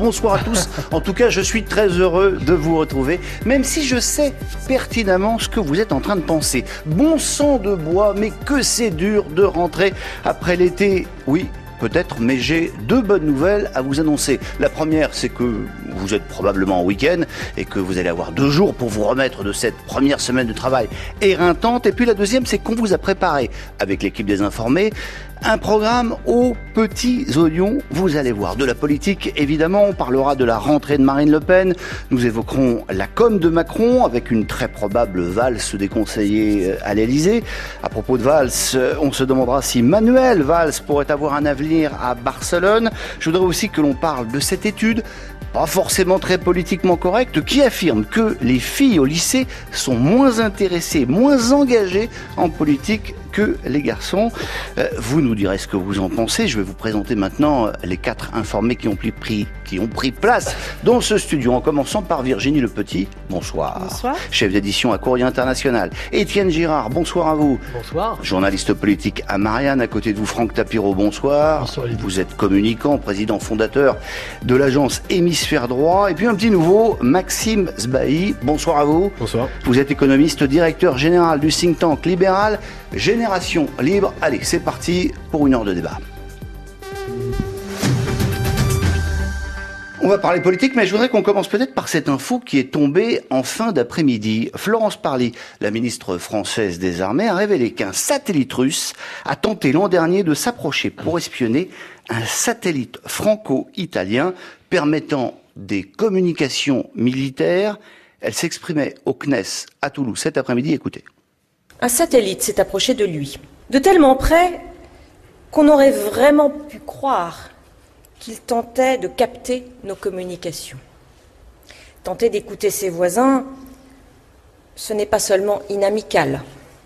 bonsoir à tous. En tout cas, je suis très heureux de vous retrouver, même si je sais pertinemment ce que vous êtes en train de penser. Bon sang de bois, mais que c'est dur de rentrer après l'été. Oui, peut-être, mais j'ai deux bonnes nouvelles à vous annoncer. La première, c'est que vous êtes probablement en week-end et que vous allez avoir 2 jours pour vous remettre de cette première semaine de travail éreintante. Et puis la deuxième, c'est qu'on vous a préparé, avec l'équipe des Informés, un programme aux petits oignons. Vous allez voir de la politique, évidemment. On parlera de la rentrée de Marine Le Pen. Nous évoquerons la com de Macron avec une très probable valse déconseillée à l'Elysée. À propos de valse, on se demandera si Manuel Valls pourrait avoir un avenir à Barcelone. Je voudrais aussi que l'on parle de cette étude, pas forcément très politiquement correcte, qui affirme que les filles au lycée sont moins intéressées, moins engagées en politique que les garçons. Vous nous direz ce que vous en pensez. Je vais vous présenter maintenant les 4 informés qui ont pris place dans ce studio, en commençant par Virginie Le Petit. Bonsoir. Bonsoir. Chef d'édition à Courrier International. Étienne Girard, bonsoir à vous. Bonsoir. Journaliste politique à Marianne, à côté de vous Franck Tapiro, bonsoir. Bonsoir. Vous êtes communicant, président fondateur de l'agence Hémisphère Droit. Et puis un petit nouveau, Maxime Sbahi, bonsoir à vous. Bonsoir. Vous êtes économiste, directeur général du think tank libéral Génération Libre. Allez, c'est parti pour une heure de débat. On va parler politique, mais je voudrais qu'on commence peut-être par cette info qui est tombée en fin d'après-midi. Florence Parly, la ministre française des Armées, a révélé qu'un satellite russe a tenté l'an dernier de s'approcher pour espionner un satellite franco-italien permettant des communications militaires. Elle s'exprimait au CNES à Toulouse cet après-midi. Écoutez. Un satellite s'est approché de lui, de tellement près qu'on aurait vraiment pu croire qu'il tentait de capter nos communications. Tenter d'écouter ses voisins, ce n'est pas seulement inamical.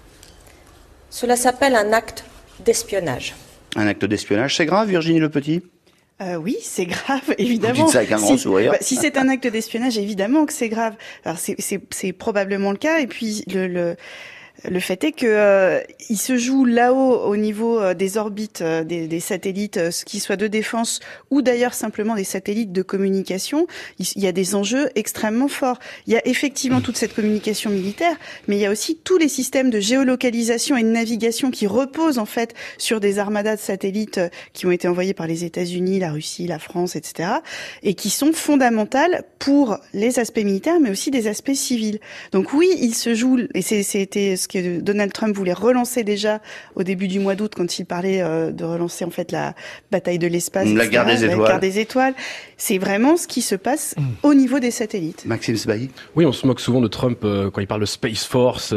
Cela s'appelle un acte d'espionnage. Un acte d'espionnage, c'est grave, Virginie Le Petit ? Oui, c'est grave, évidemment. Vous dites ça avec un grand sourire. Si c'est un acte d'espionnage, évidemment que c'est grave. Alors c'est probablement le cas. Et puis le fait est que il se joue là-haut au niveau des orbites des satellites, qu'ils soient de défense ou d'ailleurs simplement des satellites de communication. Il y a des enjeux extrêmement forts. Il y a effectivement toute cette communication militaire, mais il y a aussi tous les systèmes de géolocalisation et de navigation qui reposent en fait sur des armadas de satellites qui ont été envoyés par les États-Unis, la Russie, la France, etc. et qui sont fondamentales pour les aspects militaires, mais aussi des aspects civils. Donc oui, il se joue, et c'était ce que Donald Trump voulait relancer déjà au début du mois d'août quand il parlait de relancer en fait la bataille de l'espace, la etc., guerre des étoiles. La guerre des étoiles. C'est vraiment ce qui se passe au niveau des satellites. Maxime Sbahi. Oui, on se moque souvent de Trump quand il parle de Space Force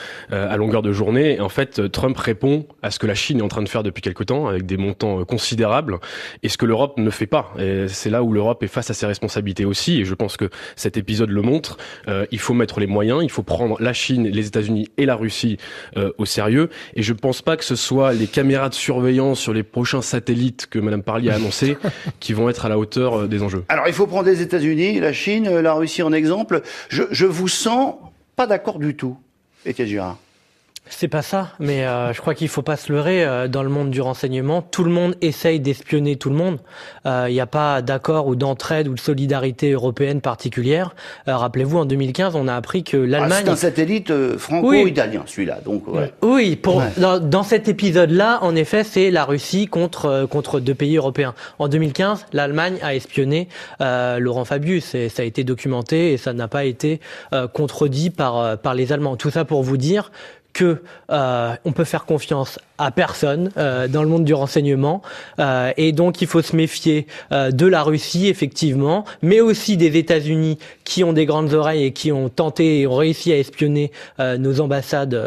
à longueur de journée. Et en fait, Trump répond à ce que la Chine est en train de faire depuis quelque temps, avec des montants considérables, et ce que l'Europe ne fait pas. Et c'est là où l'Europe est face à ses responsabilités aussi, et je pense que cet épisode le montre. Il faut mettre les moyens, il faut prendre la Chine, les États-Unis et la Russie au sérieux, et je pense pas que ce soit les caméras de surveillance sur les prochains satellites que Madame Parly a annoncé qui vont être à la hauteur des enjeux. Alors il faut prendre les États-Unis, la Chine, la Russie en exemple. Je vous sens pas d'accord du tout, Étienne Girard. C'est pas ça, mais je crois qu'il faut pas se leurrer. Dans le monde du renseignement, tout le monde essaye d'espionner tout le monde. Il n'y a pas d'accord ou d'entraide ou de solidarité européenne particulière. Rappelez-vous, en 2015, on a appris que l'Allemagne... c'est un satellite franco-italien, celui-là. Donc, ouais. Oui, dans cet épisode-là, en effet, c'est la Russie contre 2 pays européens. En 2015, l'Allemagne a espionné Laurent Fabius, et ça a été documenté, et ça n'a pas été contredit par les Allemands. Tout ça pour vous dire que on peut faire confiance à personne dans le monde du renseignement, et donc il faut se méfier de la Russie effectivement, mais aussi des États-Unis qui ont des grandes oreilles et qui ont tenté et ont réussi à espionner nos ambassades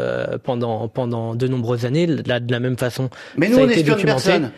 pendant de nombreuses années, de la même façon. Mais nous, ça a on été espionne documenté. personne.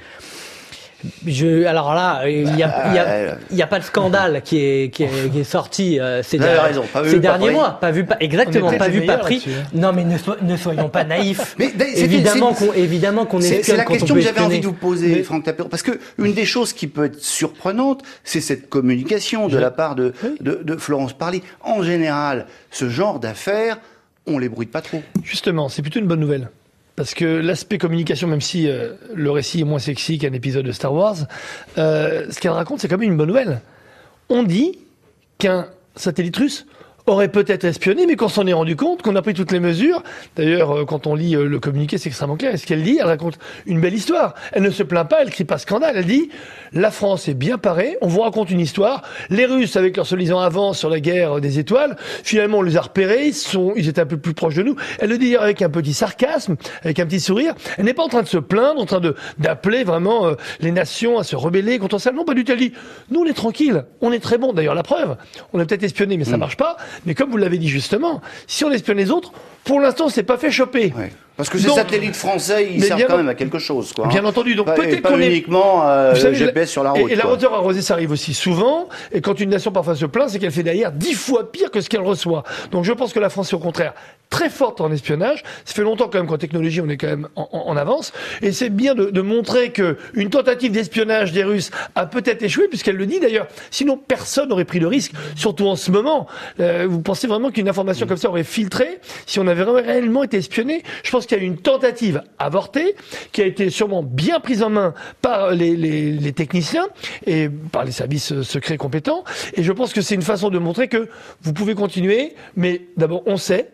Alors là, il y a pas de scandale qui est sorti ces derniers mois, pas vu, pas pris. Non, mais ne soyons pas naïfs. Mais évidemment qu'on espionne. C'est la question que j'avais envie de vous poser, Franck Tapiro, parce que une des choses qui peut être surprenante, c'est cette communication de la part de Florence Parly. En général, ce genre d'affaires, on les bruite pas trop. Justement, c'est plutôt une bonne nouvelle. Parce que l'aspect communication, même si le récit est moins sexy qu'un épisode de Star Wars, ce qu'elle raconte, c'est quand même une bonne nouvelle. On dit qu'un satellite russe aurait peut-être espionné, mais qu'on s'en est rendu compte, qu'on a pris toutes les mesures. D'ailleurs, quand on lit le communiqué, c'est extrêmement clair. Et ce qu'elle dit, elle raconte une belle histoire. Elle ne se plaint pas, elle crie pas scandale. Elle dit, la France est bien parée, on vous raconte une histoire. Les Russes, avec leur soi-disant avance sur la guerre des étoiles, finalement, on les a repérés, ils étaient un peu plus proches de nous. Elle le dit avec un petit sarcasme, avec un petit sourire. Elle n'est pas en train de se plaindre, en train d'appeler vraiment les nations à se rebeller contre ça. Non, pas du tout. Elle dit, nous, on est tranquille, on est très bon. D'ailleurs, la preuve, on a peut-être espionné, mais ça marche pas. Mais comme vous l'avez dit justement, si on espionne les autres, pour l'instant, on s'est pas fait choper. Ouais. Parce que ces satellites français, ils servent quand même à quelque chose, quoi. Bien entendu. Donc peut-être pas uniquement le GPS sur la route. Et la hauteur arrosée, ça arrive aussi souvent. Et quand une nation parfois se plaint, c'est qu'elle fait derrière 10 fois pire que ce qu'elle reçoit. Donc je pense que la France est au contraire très forte en espionnage. Ça fait longtemps quand même qu'en technologie, on est quand même en avance. Et c'est bien de montrer que une tentative d'espionnage des Russes a peut-être échoué, puisqu'elle le dit d'ailleurs. Sinon, personne n'aurait pris le risque, surtout en ce moment. Vous pensez vraiment qu'une information comme ça aurait filtré si on avait réellement été espionné? Je pense qu'il y a eu une tentative avortée qui a été sûrement bien prise en main par les techniciens et par les services secrets compétents. Et je pense que c'est une façon de montrer que vous pouvez continuer, mais d'abord on sait,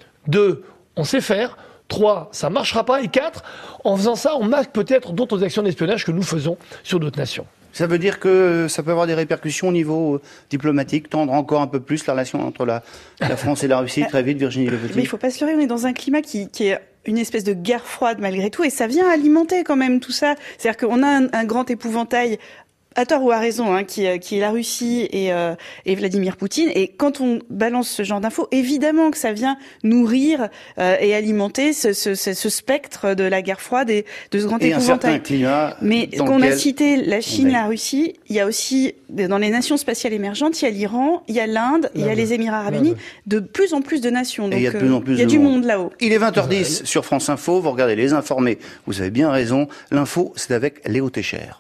2, on sait faire, 3, ça marchera pas, et 4, en faisant ça, on masque peut-être d'autres actions d'espionnage que nous faisons sur d'autres nations. Ça veut dire que ça peut avoir des répercussions au niveau diplomatique, tendre encore un peu plus la relation entre la France et la Russie, très vite, Virginie Lepetit. Mais il ne faut pas se leurrer, on est dans un climat qui est une espèce de guerre froide malgré tout, et ça vient alimenter quand même tout ça. C'est-à-dire qu'on a un grand épouvantail, à tort ou à raison, hein, qui est la Russie et Vladimir Poutine. Et quand on balance ce genre d'infos, évidemment que ça vient nourrir et alimenter ce spectre de la guerre froide et de ce grand épouvantail. Un certain climat. Mais qu'on a cité la Chine, la Russie, il y a aussi, dans les nations spatiales émergentes, il y a l'Iran, il y a l'Inde, il y a les Émirats Arabes Unis, de plus en plus de nations. Donc, il y a de plus en plus il y a du monde là-haut. Il est 20h10 sur France Info, vous regardez Les Informés, vous avez bien raison. L'info, c'est avec Léo Técher.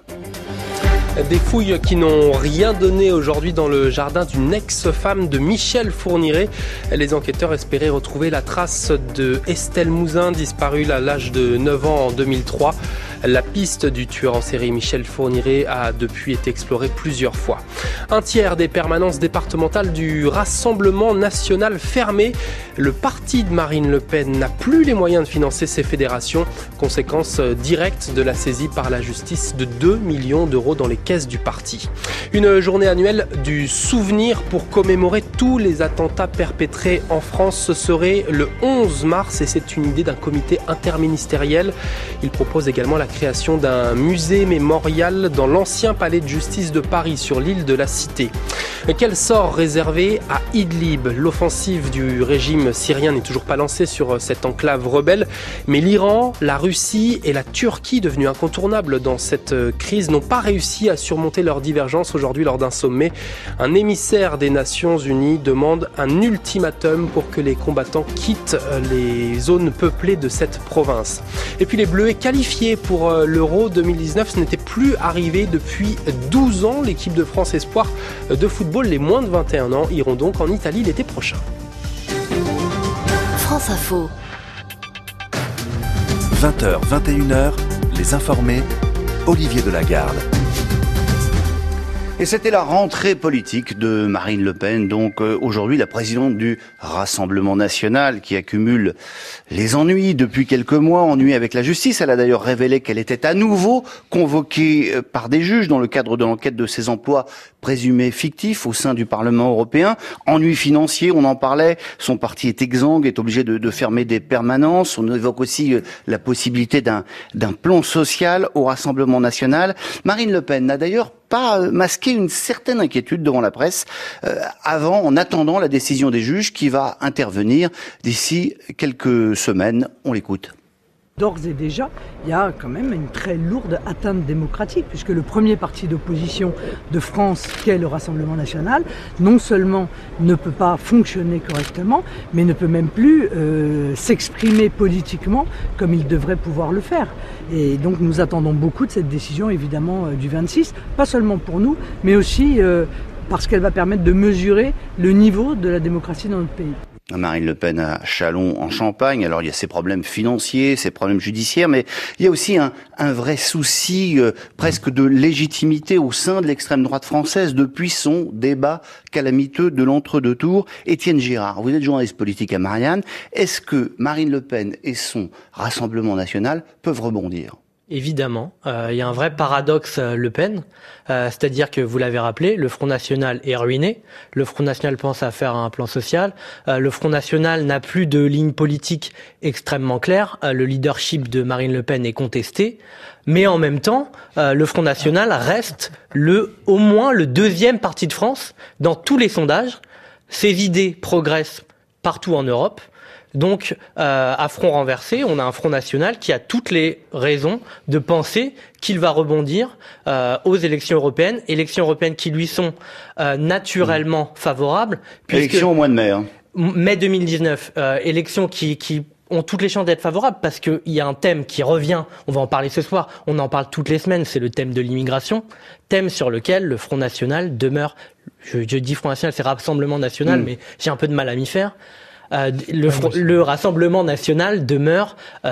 Des fouilles qui n'ont rien donné aujourd'hui dans le jardin d'une ex-femme de Michel Fourniret. Les enquêteurs espéraient retrouver la trace de Estelle Mouzin, disparue à l'âge de 9 ans en 2003. La piste du tueur en série Michel Fourniret a depuis été explorée plusieurs fois. Un tiers des permanences départementales du Rassemblement national fermées. Le parti de Marine Le Pen n'a plus les moyens de financer ses fédérations. Conséquence directe de la saisie par la justice de 2 millions d'euros dans les caisses du parti. Une journée annuelle du souvenir pour commémorer tous les attentats perpétrés en France. Ce serait le 11 mars et c'est une idée d'un comité interministériel. Il propose également la création d'un musée mémorial dans l'ancien palais de justice de Paris sur l'île de la Cité. Quel sort réservé à Idlib? L'offensive du régime syrien n'est toujours pas lancée sur cette enclave rebelle, mais l'Iran, la Russie et la Turquie, devenues incontournables dans cette crise, n'ont pas réussi à surmonter leurs divergences aujourd'hui lors d'un sommet. Un émissaire des Nations Unies demande un ultimatum pour que les combattants quittent les zones peuplées de cette province. Et puis les Bleus qualifiés pour l'Euro 2019, ce n'était plus arrivé depuis 12 ans. L'équipe de France Espoir de football, les moins de 21 ans, iront donc en Italie l'été prochain. France Info. 20h, 21h, Les Informés, Olivier Delagarde. Et c'était la rentrée politique de Marine Le Pen, donc aujourd'hui la présidente du Rassemblement national qui accumule les ennuis depuis quelques mois, ennuis avec la justice. Elle a d'ailleurs révélé qu'elle était à nouveau convoquée par des juges dans le cadre de l'enquête de ses emplois présumés fictifs au sein du Parlement européen. Ennuis financiers, on en parlait, son parti est exsangue, est obligé de fermer des permanences. On évoque aussi la possibilité d'un plan social au Rassemblement national. Marine Le Pen n'a d'ailleurs pas masqué une certaine inquiétude devant la presse en attendant la décision des juges qui va intervenir d'ici quelques semaines. On l'écoute. D'ores et déjà, il y a quand même une très lourde atteinte démocratique, puisque le premier parti d'opposition de France, qu'est le Rassemblement national, non seulement ne peut pas fonctionner correctement, mais ne peut même plus s'exprimer politiquement comme il devrait pouvoir le faire. Et donc nous attendons beaucoup de cette décision, évidemment, du 26, pas seulement pour nous, mais aussi parce qu'elle va permettre de mesurer le niveau de la démocratie dans notre pays. Marine Le Pen à Châlons en Champagne. Alors il y a ses problèmes financiers, ses problèmes judiciaires, mais il y a aussi un vrai souci presque de légitimité au sein de l'extrême droite française depuis son débat calamiteux de l'entre-deux tours. Étienne Girard, vous êtes journaliste politique à Marianne. Est-ce que Marine Le Pen et son Rassemblement national peuvent rebondir ? Évidemment, il y a un vrai paradoxe Le Pen, c'est-à-dire que vous l'avez rappelé, le Front National est ruiné, le Front National pense à faire un plan social, le Front National n'a plus de ligne politique extrêmement claire, le leadership de Marine Le Pen est contesté, mais en même temps, le Front National reste au moins le deuxième parti de France dans tous les sondages, ses idées progressent partout en Europe. Donc, à front renversé, on a un Front National qui a toutes les raisons de penser qu'il va rebondir aux élections européennes qui lui sont naturellement favorables. Élections au mois de mai. Mai 2019, élections qui ont toutes les chances d'être favorables parce qu'il y a un thème qui revient, on va en parler ce soir, on en parle toutes les semaines, c'est le thème de l'immigration, thème sur lequel le Front National demeure, je dis Front National, c'est Rassemblement National, mais j'ai un peu de mal à m'y faire. Le Rassemblement National demeure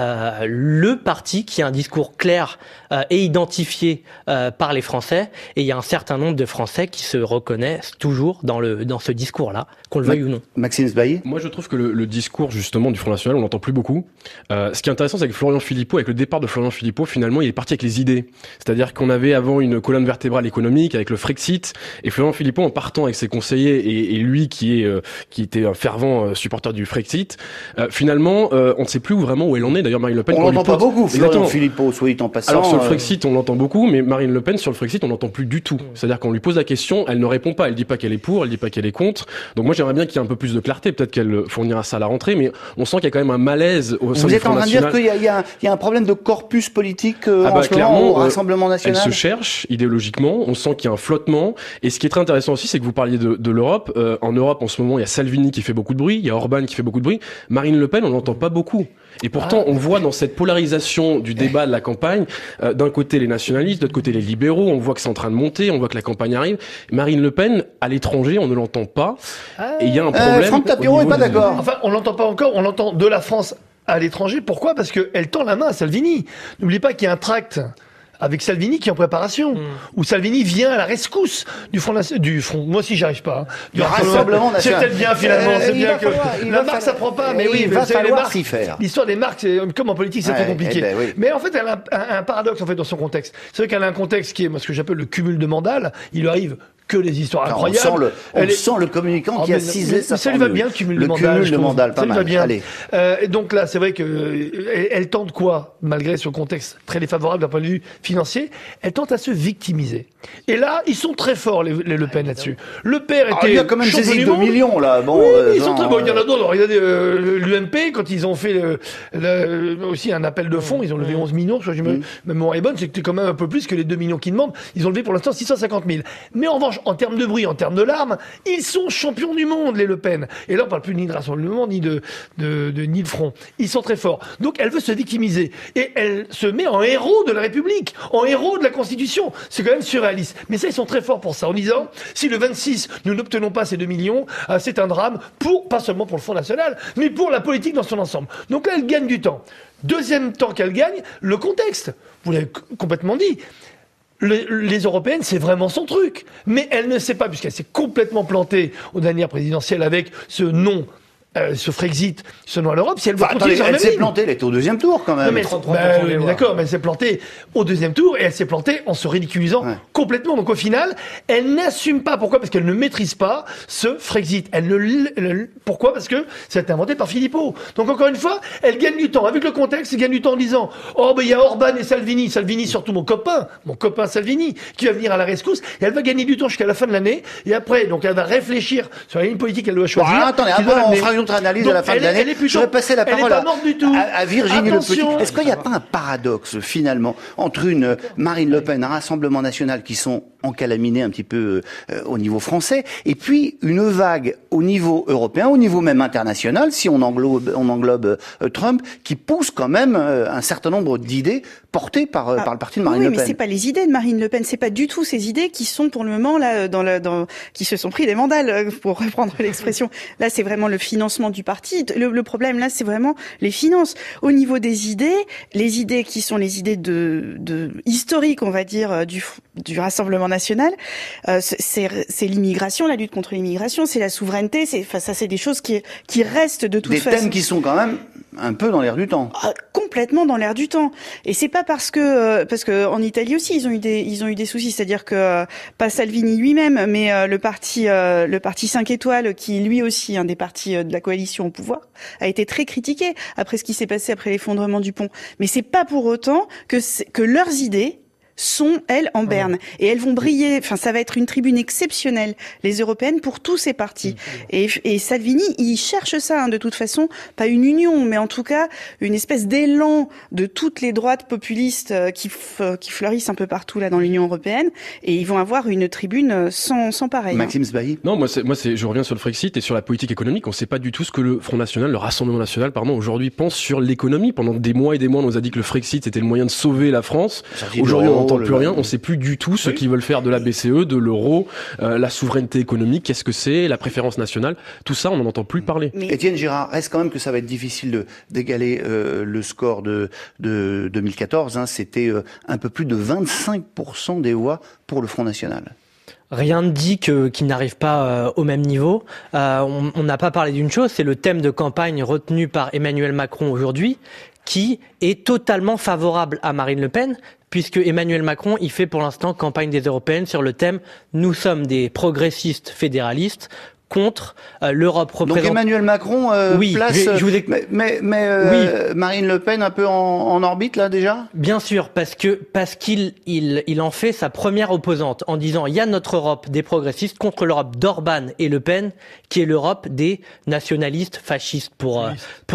le parti qui a un discours clair et identifié par les Français, et il y a un certain nombre de Français qui se reconnaissent toujours dans ce discours-là, qu'on le veuille ou non. Maxime Sbailly ? Moi, je trouve que le discours justement du Front National, on l'entend plus beaucoup. Ce qui est intéressant, c'est que Florian Philippot, avec le départ de Florian Philippot, finalement, il est parti avec les idées. C'est-à-dire qu'on avait avant une colonne vertébrale économique avec le Frexit, et Florian Philippot, en partant avec ses conseillers et lui qui était un fervent supporter du Frexit, finalement, on ne sait plus vraiment où elle en est. D'ailleurs, Marine Le Pen... On l'entend pas beaucoup, Florian Philippot, soit en passant. Alors, sur le Frexit, on l'entend beaucoup, mais Marine Le Pen, sur le Frexit, on l'entend plus du tout. C'est-à-dire qu'on lui pose la question, elle ne répond pas, elle dit pas qu'elle est pour, elle dit pas qu'elle est contre. Donc moi, j'aimerais bien qu'il y ait un peu plus de clarté, peut-être qu'elle fournira ça à la rentrée, mais on sent qu'il y a quand même un malaise au sein du Front National. Vous êtes en train de dire qu'il y a un problème de corpus politique en ce moment au Rassemblement National ? Elle se cherche, idéologiquement, on sent qu'il y a un flottement, et ce qui est très intéressant aussi, c'est que vous parliez de l'Europe. En Europe, en ce moment, il y a Salvini qui fait beaucoup de bruit, il y a Orban qui fait beaucoup de bruit. Marine Le Pen, on n'entend pas beaucoup. Et pourtant, on voit dans cette polarisation du débat de la campagne, d'un côté les nationalistes, de l'autre côté les libéraux, on voit que c'est en train de monter, on voit que la campagne arrive. Marine Le Pen, à l'étranger, on ne l'entend pas. Et il y a un problème. Franck Tapiro n'est pas d'accord. Enfin, on l'entend pas encore, on l'entend de la France à l'étranger. Pourquoi ? Parce qu'elle tend la main à Salvini. N'oubliez pas qu'il y a un tract avec Salvini qui est en préparation, où Salvini vient à la rescousse du front, moi aussi j'arrive pas, hein, du Rassemblement National. C'est peut-être bien finalement, c'est bien que la marque ça prend pas, mais oui, il va falloir s'y faire. L'histoire des marques, comme en politique, c'est très compliqué. Oui. Mais en fait, elle a un paradoxe en fait dans son contexte. C'est vrai qu'elle a un contexte qui est, moi, ce que j'appelle le cumul de mandales. Il lui arrive que les histoires incroyables. On sent le communicant qui a ciselé sa formule. Ça lui va bien, le cumul de mandales. Le cumul de mandales, pas mal. Allez. Et donc là, c'est vrai que elle tente quoi, malgré ce contexte très défavorable d'un point de vue financier, elle tente à se victimiser. Et là, ils sont très forts, les Le Pen, là-dessus. Le père était... il y a quand même saisi 2 millions, là. Bon, oui, ils sont très bons. Il y en a d'autres. Regardez, l'UMP, quand ils ont fait aussi un appel de fonds, ils ont levé 11 millions. Je ma mémoire est bonne, c'était quand même un peu plus que les 2 millions qu'ils demandent. Ils ont levé pour l'instant 650 000. Mais en revanche, en termes de bruit, en termes de larmes, ils sont champions du monde, les Le Pen. Et là, on parle plus ni de Rassemblement, ni de Front. Ils sont très forts. Donc, elle veut se victimiser. Et elle se met en héros de la République, en héros de la Constitution. C'est quand même surréaliste. Mais ça, ils sont très forts pour ça, en disant, si le 26, nous n'obtenons pas ces 2 millions, c'est un drame pas seulement pour le Front National, mais pour la politique dans son ensemble. Donc là, elle gagne du temps. Deuxième temps qu'elle gagne, le contexte. Vous l'avez complètement dit. Les européennes, c'est vraiment son truc. Mais elle ne sait pas, puisqu'elle s'est complètement plantée aux dernières présidentielles avec ce non, ce Frexit, ce non à l'Europe, si elle veut continuer elle s'est plantée, elle était au deuxième tour quand même. D'accord, mais elle s'est plantée au deuxième tour et elle s'est plantée en se ridiculisant complètement. Donc au final, elle n'assume pas. Pourquoi ? Parce qu'elle ne maîtrise pas ce Frexit. Pourquoi ? Parce que ça a été inventé par Philippot. Donc encore une fois, elle gagne du temps. Avec le contexte, elle gagne du temps en disant il y a Orban et Salvini. Salvini, surtout mon copain Salvini, qui va venir à la rescousse. Et elle va gagner du temps jusqu'à la fin de l'année. Et après, donc elle va réfléchir sur la ligne politique qu'elle doit choisir. Attendez, on fera une autre analyse donc, à la fin de l'année. Je vais passer la parole à Virginie Le Petit. Est-ce qu'il n'y a pas un paradoxe finalement entre une Marine Le Pen, un Rassemblement National qui sont encalaminés un petit peu au niveau français, et puis une vague au niveau européen, au niveau même international, si on englobe Trump, qui pousse quand même un certain nombre d'idées portées par le parti de Marine Le Pen. Oui, mais c'est pas les idées de Marine Le Pen, c'est pas du tout ces idées qui sont pour le moment là qui se sont pris des mandales, pour reprendre l'expression. Là, c'est vraiment le financement financement du parti. Le problème là, c'est vraiment les finances. Au niveau des idées, les idées qui sont les idées de historiques, on va dire, du Rassemblement national, c'est l'immigration, la lutte contre l'immigration, c'est la souveraineté, c'est des choses qui restent de toute façon. Des thèmes qui sont quand même un peu dans l'air du temps. Complètement dans l'air du temps. Et c'est pas parce que en Italie aussi ils ont eu des soucis, c'est-à-dire que pas Salvini lui-même, mais le parti 5 étoiles, qui lui aussi un des partis de la coalition au pouvoir, a été très critiqué après ce qui s'est passé après l'effondrement du pont. Mais c'est pas pour autant que leurs idées sont, elles, en berne. Et elles vont briller, ça va être une tribune exceptionnelle, les européennes, pour tous ces partis. Et Salvini, il cherche ça, de toute façon, pas une union, mais en tout cas, une espèce d'élan de toutes les droites populistes qui fleurissent un peu partout, là, dans l'Union européenne. Et ils vont avoir une tribune sans pareil. Maxime Sbailly? Non, je reviens sur le Frexit et sur la politique économique. On ne sait pas du tout ce que le Front National, le Rassemblement National, aujourd'hui pense sur l'économie. Pendant des mois et des mois, on nous a dit que le Frexit était le moyen de sauver la France. Aujourd'hui, on n'entend plus rien. On ne sait plus du tout ce qu'ils veulent faire de la BCE, de l'euro, la souveraineté économique, qu'est-ce que c'est, la préférence nationale. Tout ça, on n'en entend plus parler. Étienne Girard, reste quand même que ça va être difficile d'égaler le score de 2014. C'était un peu plus de 25% des voix pour le Front National. Rien ne dit qu'il n'arrive pas au même niveau. On n'a pas parlé d'une chose, c'est le thème de campagne retenu par Emmanuel Macron aujourd'hui, qui est totalement favorable à Marine Le Pen, puisque Emmanuel Macron, il fait pour l'instant campagne des européennes sur le thème « Nous sommes des progressistes fédéralistes ». Contre l'Europe représente. Donc Emmanuel Macron place oui. Marine Le Pen un peu en orbite là déjà. Bien sûr, parce qu'il en fait sa première opposante en disant il y a notre Europe des progressistes contre l'Europe d'Orban et Le Pen qui est l'Europe des nationalistes fascistes pour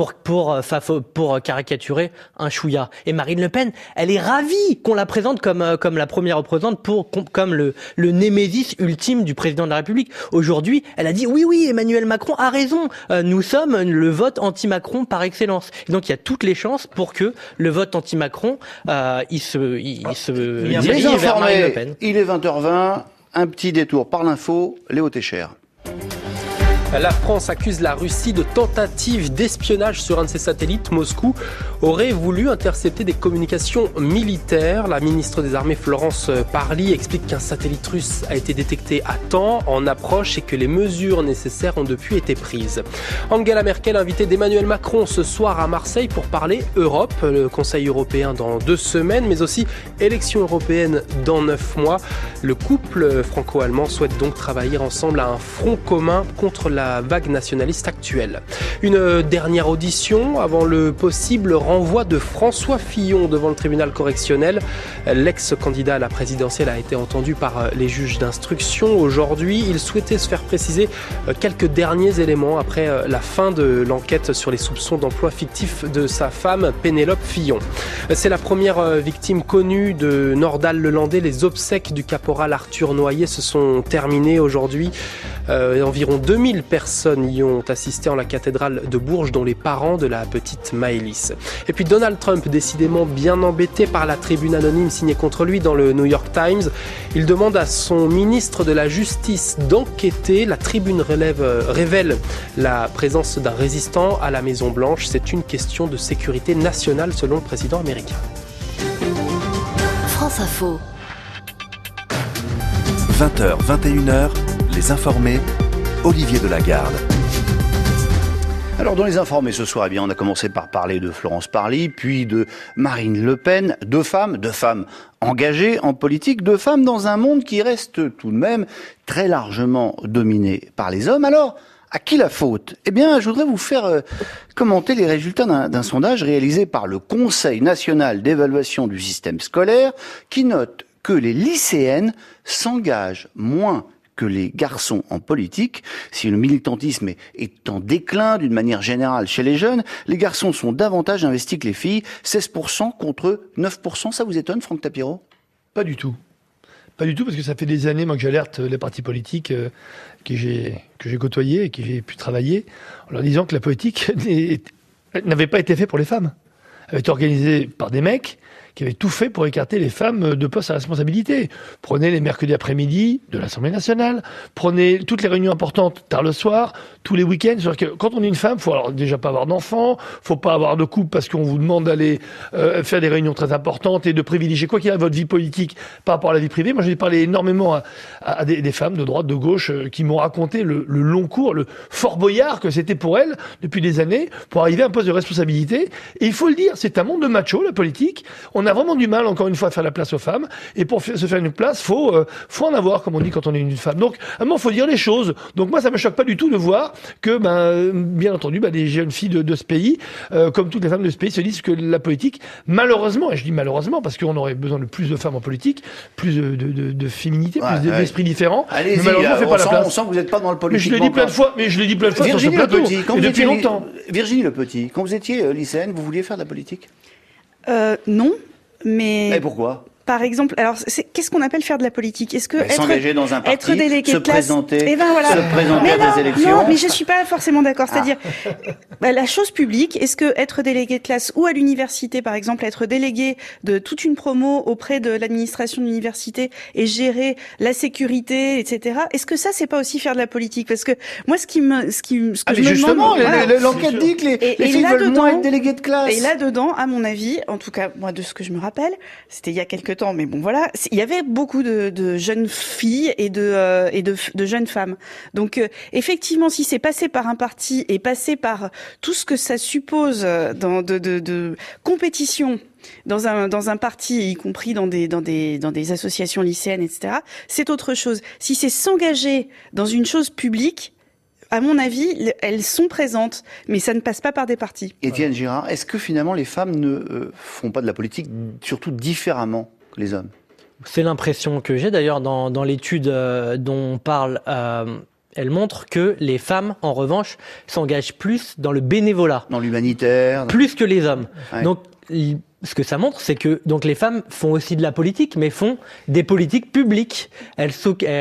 caricaturer un chouïa. Et Marine Le Pen, elle est ravie qu'on la présente comme la première opposante comme le némésis ultime du président de la République. Aujourd'hui, elle a dit oui, Emmanuel Macron a raison. Nous sommes le vote anti-Macron par excellence. Et donc il y a toutes les chances pour que le vote anti-Macron il se dirige vers Marine Le Pen. Il est 20h20, un petit détour par l'info, Léo Técher. La France accuse la Russie de tentative d'espionnage sur un de ses satellites. Moscou aurait voulu intercepter des communications militaires. La ministre des Armées Florence Parly explique qu'un satellite russe a été détecté à temps, en approche, et que les mesures nécessaires ont depuis été prises. Angela Merkel, invitée d'Emmanuel Macron ce soir à Marseille pour parler Europe, le Conseil européen dans 2 semaines, mais aussi élections européennes dans 9 mois. Le couple franco-allemand souhaite donc travailler ensemble à un front commun contre la vague nationaliste actuelle. Une dernière audition avant le possible renvoi de François Fillon devant le tribunal correctionnel. L'ex-candidat à la présidentielle a été entendu par les juges d'instruction aujourd'hui. Il souhaitait se faire préciser quelques derniers éléments après la fin de l'enquête sur les soupçons d'emploi fictif de sa femme Pénélope Fillon. C'est la première victime connue de Nordal-Lelandais. Les obsèques du caporal Arthur Noyer se sont terminées aujourd'hui. Environ 2000 personnes y ont assisté en la cathédrale de Bourges, dont les parents de la petite Maëlys. Et puis Donald Trump, décidément bien embêté par la tribune anonyme signée contre lui dans le New York Times. Il demande à son ministre de la Justice d'enquêter. La tribune révèle la présence d'un résistant à la Maison-Blanche. C'est une question de sécurité nationale selon le président américain. France Info. 20h, 21h, les informés, Olivier Delagarde. Alors dans les informés ce soir, on a commencé par parler de Florence Parly, puis de Marine Le Pen, 2 femmes engagées en politique, 2 femmes dans un monde qui reste tout de même très largement dominé par les hommes. Alors, à qui la faute ? Je voudrais vous faire commenter les résultats d'un sondage réalisé par le Conseil national d'évaluation du système scolaire, qui note que les lycéennes s'engagent moins que les garçons en politique. Si le militantisme est en déclin d'une manière générale chez les jeunes, les garçons sont davantage investis que les filles, 16% contre 9%. Ça vous étonne, Franck Tapiro ? Pas du tout. Pas du tout, parce que ça fait des années moi, que j'alerte les partis politiques que j'ai côtoyés et que j'ai pu travailler, en leur disant que la politique n'avait pas été faite pour les femmes. Elle avait été organisée par des mecs qui avait tout fait pour écarter les femmes de postes à responsabilité. Prenez les mercredis après-midi de l'Assemblée nationale, prenez toutes les réunions importantes tard le soir, tous les week-ends. C'est-à-dire que quand on est une femme, faut alors déjà pas avoir d'enfants, faut pas avoir de couple parce qu'on vous demande d'aller faire des réunions très importantes et de privilégier quoi qu'il arrive votre vie politique par rapport à la vie privée. Moi, j'ai parlé énormément à des femmes de droite, de gauche, qui m'ont raconté le long cours, le Fort Boyard que c'était pour elles depuis des années, pour arriver à un poste de responsabilité. Et il faut le dire, c'est un monde de macho, la politique. On a vraiment du mal, encore une fois, à faire la place aux femmes. Et pour se faire une place, faut en avoir, comme on dit quand on est une femme. Donc, à un moment, faut dire les choses. Donc moi, ça me choque pas du tout de voir que, bien entendu, des jeunes filles de ce pays, comme toutes les femmes de ce pays, se disent que la politique, malheureusement, et je dis malheureusement parce qu'on aurait besoin de plus de femmes en politique, plus de féminité, plus d'esprits différents. Allez-y, mais malheureusement, on fait pas la place. On sent que vous n'êtes pas dans le politique. Mais je l'ai dit plein de fois, sur ce plateau, et depuis longtemps. Virginie Le Petit, quand vous étiez lycéenne, vous vouliez faire de la politique ? Non, mais... Et pourquoi ? Par exemple, alors qu'est-ce qu'on appelle faire de la politique ? Est-ce que s'engager dans un parti, être délégué se de classe, présenter, voilà. se présenter à des élections. Non, mais je suis pas forcément d'accord. C'est-à-dire, la chose publique, est-ce que être délégué de classe ou à l'université, par exemple, être délégué de toute une promo auprès de l'administration de l'université et gérer la sécurité, etc. Est-ce que ça, c'est pas aussi faire de la politique ? Parce que moi, ce que je me demande, l'enquête dit que les filles veulent moins être déléguées de classe. Et là-dedans, à mon avis, en tout cas, moi, de ce que je me rappelle, c'était il y a quelques temps, mais bon, voilà, il y avait beaucoup de jeunes filles et de jeunes femmes. Donc, effectivement, si c'est passé par un parti et passé par tout ce que ça suppose de compétition dans un parti, y compris dans des associations lycéennes, etc., c'est autre chose. Si c'est s'engager dans une chose publique, à mon avis, elles sont présentes, mais ça ne passe pas par des partis. Étienne Girard, est-ce que finalement les femmes ne font pas de la politique surtout différemment que les hommes ? C'est l'impression que j'ai d'ailleurs dans l'étude dont on parle. Elle montre que les femmes, en revanche, s'engagent plus dans le bénévolat. Dans l'humanitaire. Plus que les hommes. Ouais. Donc, ce que ça montre, c'est que donc les femmes font aussi de la politique, mais font des politiques publiques. Elles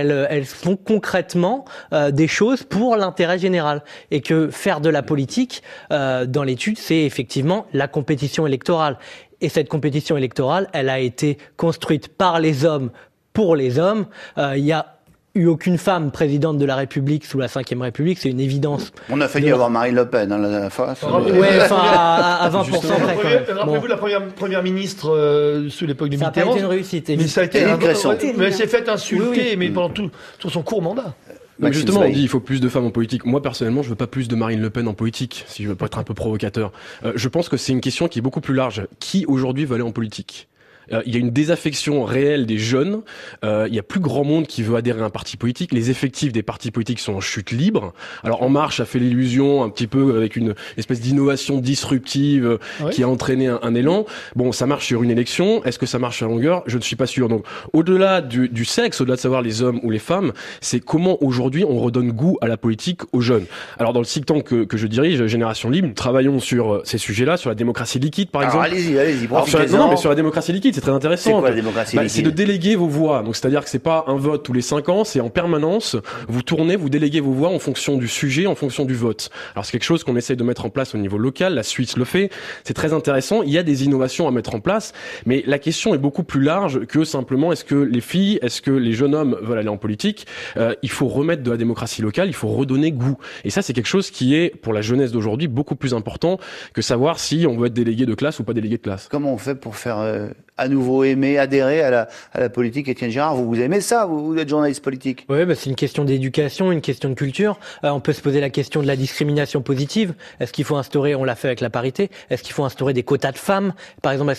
font concrètement des choses pour l'intérêt général. Et que faire de la politique, dans l'étude, c'est effectivement la compétition électorale. Et cette compétition électorale, elle a été construite par les hommes pour les hommes. Il y a eu aucune femme présidente de la République sous la Ve République, c'est une évidence. On a failli avoir Marine Le Pen, la fois. Ouais, enfin à 20% près quand même. Rappelez-vous la première ministre sous l'époque de Mitterrand. Ça n'a pas été une réussite. Mais ça a été mais elle s'est fait insulter, oui. mais pendant tout son court mandat. Donc justement, on dit il faut plus de femmes en politique. Moi, personnellement, je veux pas plus de Marine Le Pen en politique, si je veux pas être un peu provocateur. Je pense que c'est une question qui est beaucoup plus large. Qui aujourd'hui veut aller en politique ? Il y a une désaffection réelle des jeunes. Il y a plus grand monde qui veut adhérer à un parti politique. Les effectifs des partis politiques sont en chute libre. Alors En Marche a fait l'illusion un petit peu avec une espèce d'innovation disruptive qui a entraîné un élan. Bon, ça marche sur une élection. Est-ce que ça marche à longueur ? Je ne suis pas sûr. Donc, au-delà du sexe, au-delà de savoir les hommes ou les femmes, c'est comment aujourd'hui on redonne goût à la politique aux jeunes. Alors dans le think tank que je dirige, Génération Libre, nous travaillons sur ces sujets-là, sur la démocratie liquide, par exemple. Allez-y, non, mais sur la démocratie liquide, c'est très intéressant. C'est quoi la démocratie liquide ? C'est de déléguer vos voix. Donc c'est-à-dire que c'est pas un vote tous les 5 ans, c'est en permanence. Vous tournez, vous déléguez vos voix en fonction du sujet, en fonction du vote. Alors c'est quelque chose qu'on essaye de mettre en place au niveau local. La Suisse le fait. C'est très intéressant. Il y a des innovations à mettre en place, mais la question est beaucoup plus large que simplement est-ce que les filles, est-ce que les jeunes hommes veulent aller en politique ? Il faut remettre de la démocratie locale. Il faut redonner goût. Et ça, c'est quelque chose qui est pour la jeunesse d'aujourd'hui beaucoup plus important que savoir si on veut être délégué de classe ou pas délégué de classe. Comment on fait pour faire à nouveau aimer, adhérer à la politique ? Étienne Girard, vous aimez ça, vous êtes journaliste politique. Oui, c'est une question d'éducation, une question de culture. On peut se poser la question de la discrimination positive. Est-ce qu'il faut instaurer, on l'a fait avec la parité, est-ce qu'il faut instaurer des quotas de femmes ? Par exemple,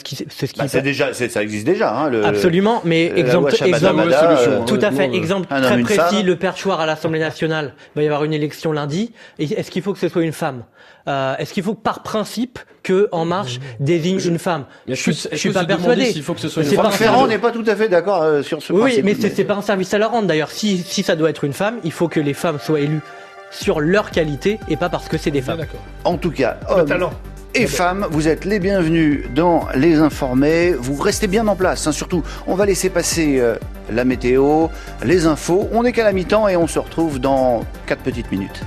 ça existe déjà. Absolument, mais exemple tout à fait, exemple très précis, le perchoir à l'Assemblée nationale. Il va y avoir une élection lundi. Est-ce qu'il faut que ce soit une femme ? Est-ce qu'il faut par principe que En Marche désigne une femme ? Je suis pas persuadé. Faut que ce soit une Franck Ferrand n'est pas tout à fait d'accord sur ce principe. Oui, mais c'est pas un service à leur rendre. D'ailleurs, si ça doit être une femme, il faut que les femmes soient élues sur leur qualité et pas parce que c'est des femmes. En tout cas, hommes et femmes, vous êtes les bienvenus dans Les Informés. Vous restez bien en place, surtout. On va laisser passer la météo, les infos. On n'est qu'à la mi-temps et on se retrouve dans 4 petites minutes.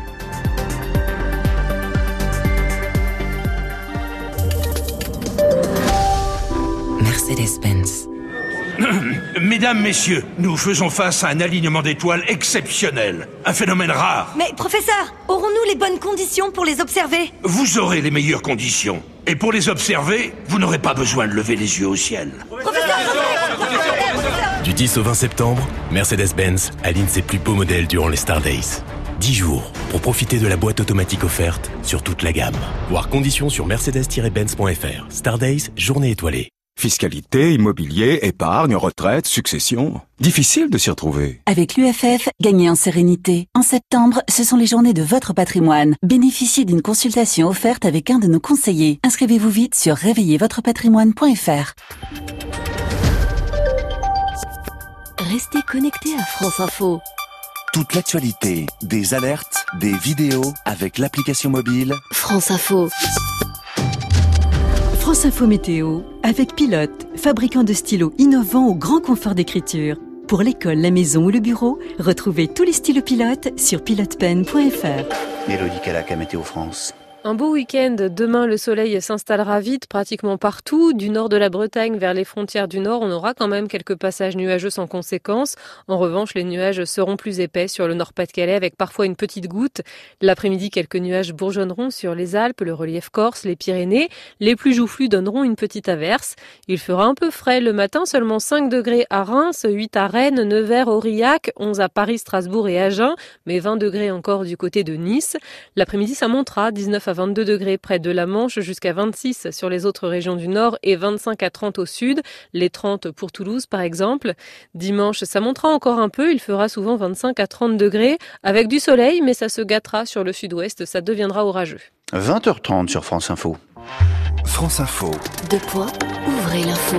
Mercedes-Benz. Mesdames, messieurs, nous faisons face à un alignement d'étoiles exceptionnel. Un phénomène rare. Mais professeur, aurons-nous les bonnes conditions pour les observer? Vous aurez les meilleures conditions. Et pour les observer, vous n'aurez pas besoin de lever les yeux au ciel. Du 10 au 20 septembre, Mercedes-Benz aligne ses plus beaux modèles durant les Star Days. 10 jours pour profiter de la boîte automatique offerte sur toute la gamme. Voir conditions sur mercedes-benz.fr. Star Days, journée étoilée. Fiscalité, immobilier, épargne, retraite, succession. Difficile de s'y retrouver. Avec l'UFF, gagnez en sérénité. En septembre, ce sont les journées de votre patrimoine. Bénéficiez d'une consultation offerte avec un de nos conseillers. Inscrivez-vous vite sur réveillezvotrepatrimoine.fr. Restez connectés à France Info. Toute l'actualité, des alertes, des vidéos avec l'application mobile France Info. France Info Météo, avec Pilote, fabricant de stylos innovants au grand confort d'écriture. Pour l'école, la maison ou le bureau, retrouvez tous les stylos Pilote sur pilotepen.fr. Mélodie Calac à Météo France. Un beau week-end. Demain, le soleil s'installera vite pratiquement partout. Du nord de la Bretagne vers les frontières du nord, on aura quand même quelques passages nuageux sans conséquence. En revanche, les nuages seront plus épais sur le Nord-Pas-de-Calais avec parfois une petite goutte. L'après-midi, quelques nuages bourgeonneront sur les Alpes, le relief corse, les Pyrénées. Les plus joufflus donneront une petite averse. Il fera un peu frais le matin, seulement 5 degrés à Reims, 8 à Rennes, Nevers, Aurillac, 11 à Paris, Strasbourg et Agen, mais 20 degrés encore du côté de Nice. L'après-midi, ça montera, 19 à 22 degrés près de la Manche, jusqu'à 26 sur les autres régions du nord et 25 à 30 au sud, les 30 pour Toulouse par exemple. Dimanche, ça montera encore un peu, il fera souvent 25 à 30 degrés, avec du soleil, mais ça se gâtera sur le sud-ouest, ça deviendra orageux. 20h30 sur France Info. France Info. Ouvrez l'info.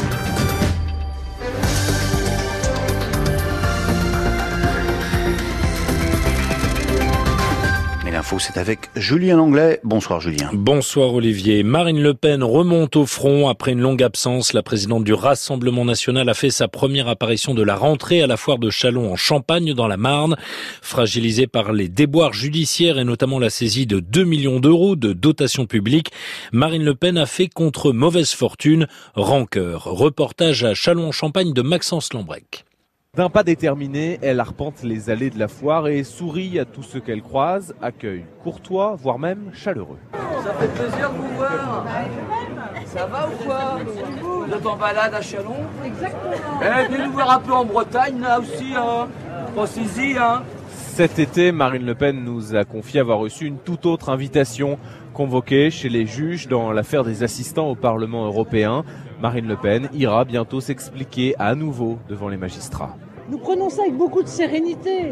L'info, c'est avec Julien Langlais. Bonsoir Julien. Bonsoir Olivier. Marine Le Pen remonte au front après une longue absence. La présidente du Rassemblement national a fait sa première apparition de la rentrée à la foire de Châlons en Champagne dans la Marne. Fragilisée par les déboires judiciaires et notamment la saisie de 2 millions d'euros de dotation publique, Marine Le Pen a fait contre mauvaise fortune rancœur. Reportage à Châlons en Champagne de Maxence Lambrec. D'un pas déterminé, elle arpente les allées de la foire et sourit à tous ceux qu'elle croise, accueil courtois, voire même chaleureux. Ça fait plaisir de vous voir. Ça va ou quoi? Vous êtes en balade à Châlons? Exactement. Venez nous voir un peu en Bretagne, là aussi, hein. Pensez-y, hein. Cet été, Marine Le Pen nous a confié avoir reçu une toute autre invitation. Convoquée chez les juges dans l'affaire des assistants au Parlement européen, Marine Le Pen ira bientôt s'expliquer à nouveau devant les magistrats. Nous prenons ça avec beaucoup de sérénité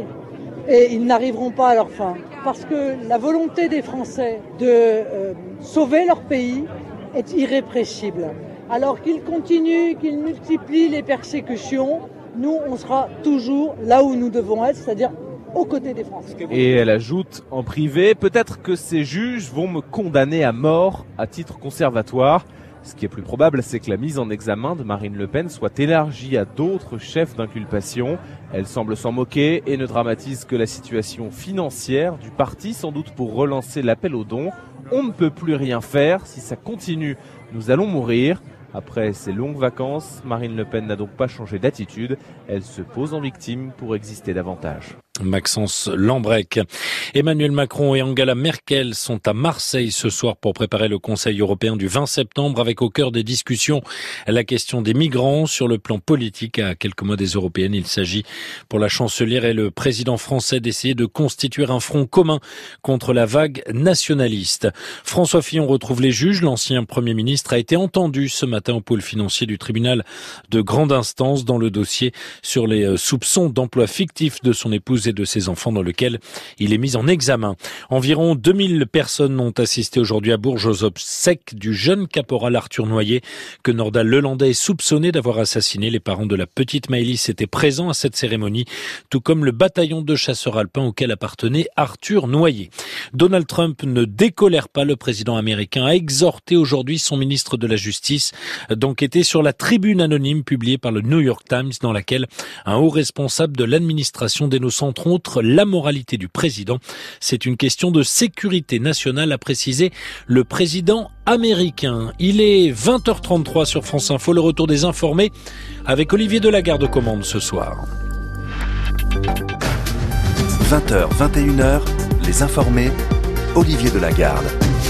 et ils n'arriveront pas à leur fin parce que la volonté des Français de sauver leur pays est irrépressible. Alors qu'ils continuent, qu'ils multiplient les persécutions, nous on sera toujours là où nous devons être, c'est-à-dire aux côtés des Français. Et elle ajoute en privé, peut-être que ces juges vont me condamner à mort à titre conservatoire. Ce qui est plus probable, c'est que la mise en examen de Marine Le Pen soit élargie à d'autres chefs d'inculpation. Elle semble s'en moquer et ne dramatise que la situation financière du parti, sans doute pour relancer l'appel aux dons. On ne peut plus rien faire. Si ça continue, nous allons mourir. Après ces longues vacances, Marine Le Pen n'a donc pas changé d'attitude. Elle se pose en victime pour exister davantage. Maxence Lambrec. Emmanuel Macron et Angela Merkel sont à Marseille ce soir pour préparer le Conseil européen du 20 septembre avec au cœur des discussions la question des migrants. Sur le plan politique, à quelques mois des européennes, il s'agit pour la chancelière et le président français d'essayer de constituer un front commun contre la vague nationaliste. François Fillon retrouve les juges. L'ancien Premier ministre a été entendu ce matin au pôle financier du tribunal de grande instance dans le dossier sur les soupçons d'emploi fictif de son épouse et de ses enfants dans lequel il est mis en examen. Environ 2000 personnes ont assisté aujourd'hui à Bourges aux obsèques du jeune caporal Arthur Noyer que Nordal Lelandais est soupçonné d'avoir assassiné. Les parents de la petite Maëlys étaient présents à cette cérémonie, tout comme le bataillon de chasseurs alpins auquel appartenait Arthur Noyer. Donald Trump ne décolère pas. Le président américain a exhorté aujourd'hui son ministre de la Justice d'enquêter sur la tribune anonyme publiée par le New York Times dans laquelle un haut responsable de l'administration dénonçant entre autres la moralité du président. C'est une question de sécurité nationale, a précisé le président américain. Il est 20h33 sur France Info, le retour des informés avec Olivier Delagarde aux commandes ce soir. 20h, 21h, les informés, Olivier Delagarde.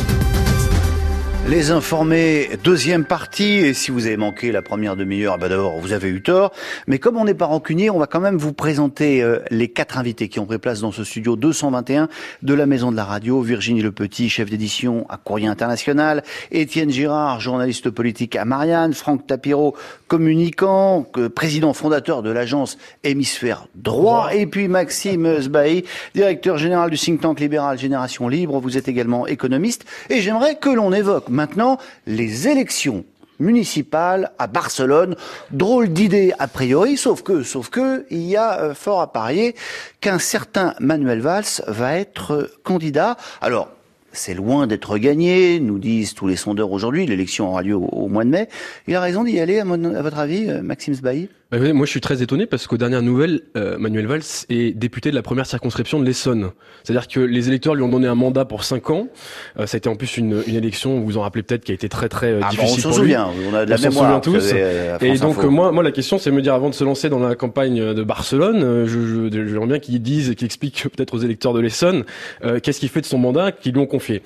Les informés, deuxième partie, et si vous avez manqué la première demi-heure, d'abord vous avez eu tort, mais comme on n'est pas rancunier, on va quand même vous présenter les 4 invités qui ont pris place dans ce studio 221 de la Maison de la Radio. Virginie Lepetit, chef d'édition à Courrier International, Étienne Girard, journaliste politique à Marianne, Franck Tapiro, communicant, président fondateur de l'agence Hémisphère Droit, et puis Maxime Sbahi, directeur général du think tank libéral Génération Libre. Vous êtes également économiste, et j'aimerais que l'on évoque maintenant les élections municipales à Barcelone. Drôle d'idée a priori, sauf que il y a fort à parier qu'un certain Manuel Valls va être candidat. Alors, c'est loin d'être gagné, nous disent tous les sondeurs aujourd'hui. L'élection aura lieu au mois de mai. Il a raison d'y aller, à votre avis, Maxime Sbahi? Moi, je suis très étonné parce qu'aux dernières nouvelles, Manuel Valls est député de la première circonscription de l'Essonne. C'est-à-dire que les électeurs lui ont donné un mandat pour 5 ans. Ça a été en plus une élection, vous vous en rappelez peut-être, qui a été très très difficile pour lui. On s'en souvient, on a de la mémoire. Tous. Et donc moi, la question, c'est de me dire, avant de se lancer dans la campagne de Barcelone, j'aimerais bien qu'il dise, qu'il explique peut-être aux électeurs de l'Essonne qu'est-ce qu'il fait de son mandat qu'ils lui ont confié.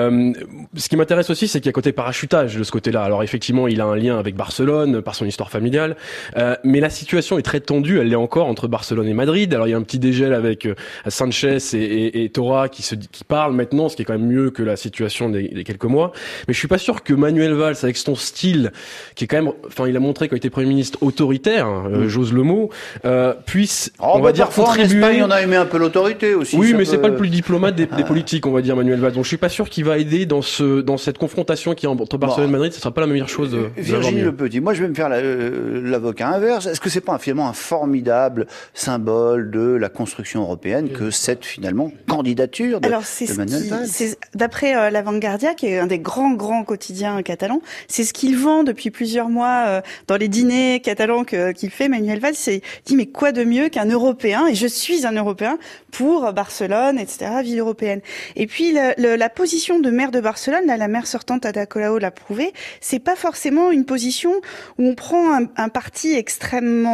Ce qui m'intéresse aussi, c'est qu'il y a côté parachutage de ce côté-là. Alors effectivement, il a un lien avec Barcelone par son histoire familiale. Mais la situation est très tendue, elle l'est encore entre Barcelone et Madrid. Alors il y a un petit dégel avec Sanchez et Torra qui parlent maintenant, ce qui est quand même mieux que la situation des quelques mois. Mais je suis pas sûr que Manuel Valls, avec son style, qui est quand même, il a montré quand il était Premier ministre autoritaire, j'ose le mot, puisse, on va dire, contribuer. En Espagne, on a aimé un peu l'autorité aussi. Oui, mais c'est pas le plus diplomate des politiques, on va dire, Manuel Valls. Donc je suis pas sûr qu'il va aider dans cette confrontation qui est entre Barcelone et Madrid. Ce sera pas la meilleure chose. Virginie Lepetit, moi je vais me faire l'avocat inverse. Est-ce que c'est pas finalement un formidable symbole de la construction européenne que cette finalement candidature de Manuel Valls? D'après La Vanguardia, qui est un des grands quotidiens catalans, c'est ce qu'il vend depuis plusieurs mois dans les dîners catalans qu'il fait, Manuel Valls. Il dit mais quoi de mieux qu'un Européen, et je suis un Européen pour Barcelone, etc., ville européenne. Et puis la position de maire de Barcelone, là, la maire sortante Ada Colau l'a prouvé, c'est pas forcément une position où on prend un parti extrêmement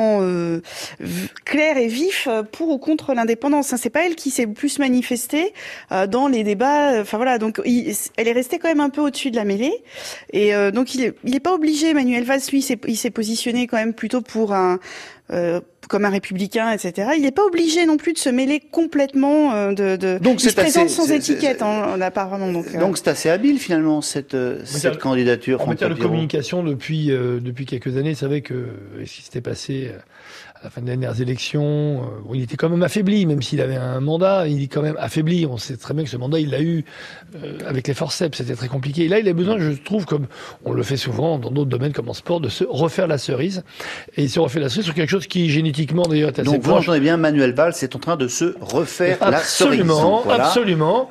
clair et vif pour ou contre l'indépendance. C'est pas elle qui s'est le plus manifestée dans les débats. Donc elle est restée quand même un peu au-dessus de la mêlée. Et donc il est pas obligé. Manuel Valls, lui, il s'est positionné quand même plutôt pour comme un républicain, etc. Il n'est pas obligé non plus de se mêler complètement Donc il se présente sans étiquette, apparemment. Donc c'est assez habile finalement cette candidature. En matière de communication, depuis quelques années, vous savez que ce qui s'était passé à la fin des dernières élections, il était quand même affaibli, même s'il avait un mandat, il est quand même affaibli. On sait très bien que ce mandat, il l'a eu avec les forceps, c'était très compliqué. Et là, il a besoin, je trouve, comme on le fait souvent dans d'autres domaines comme en sport, de se refaire la cerise. Et il se refait la cerise sur quelque chose qui, génétiquement, d'ailleurs, est assez proche. Donc, vous entendez bien, Manuel Valls est en train de se refaire la cerise. Absolument.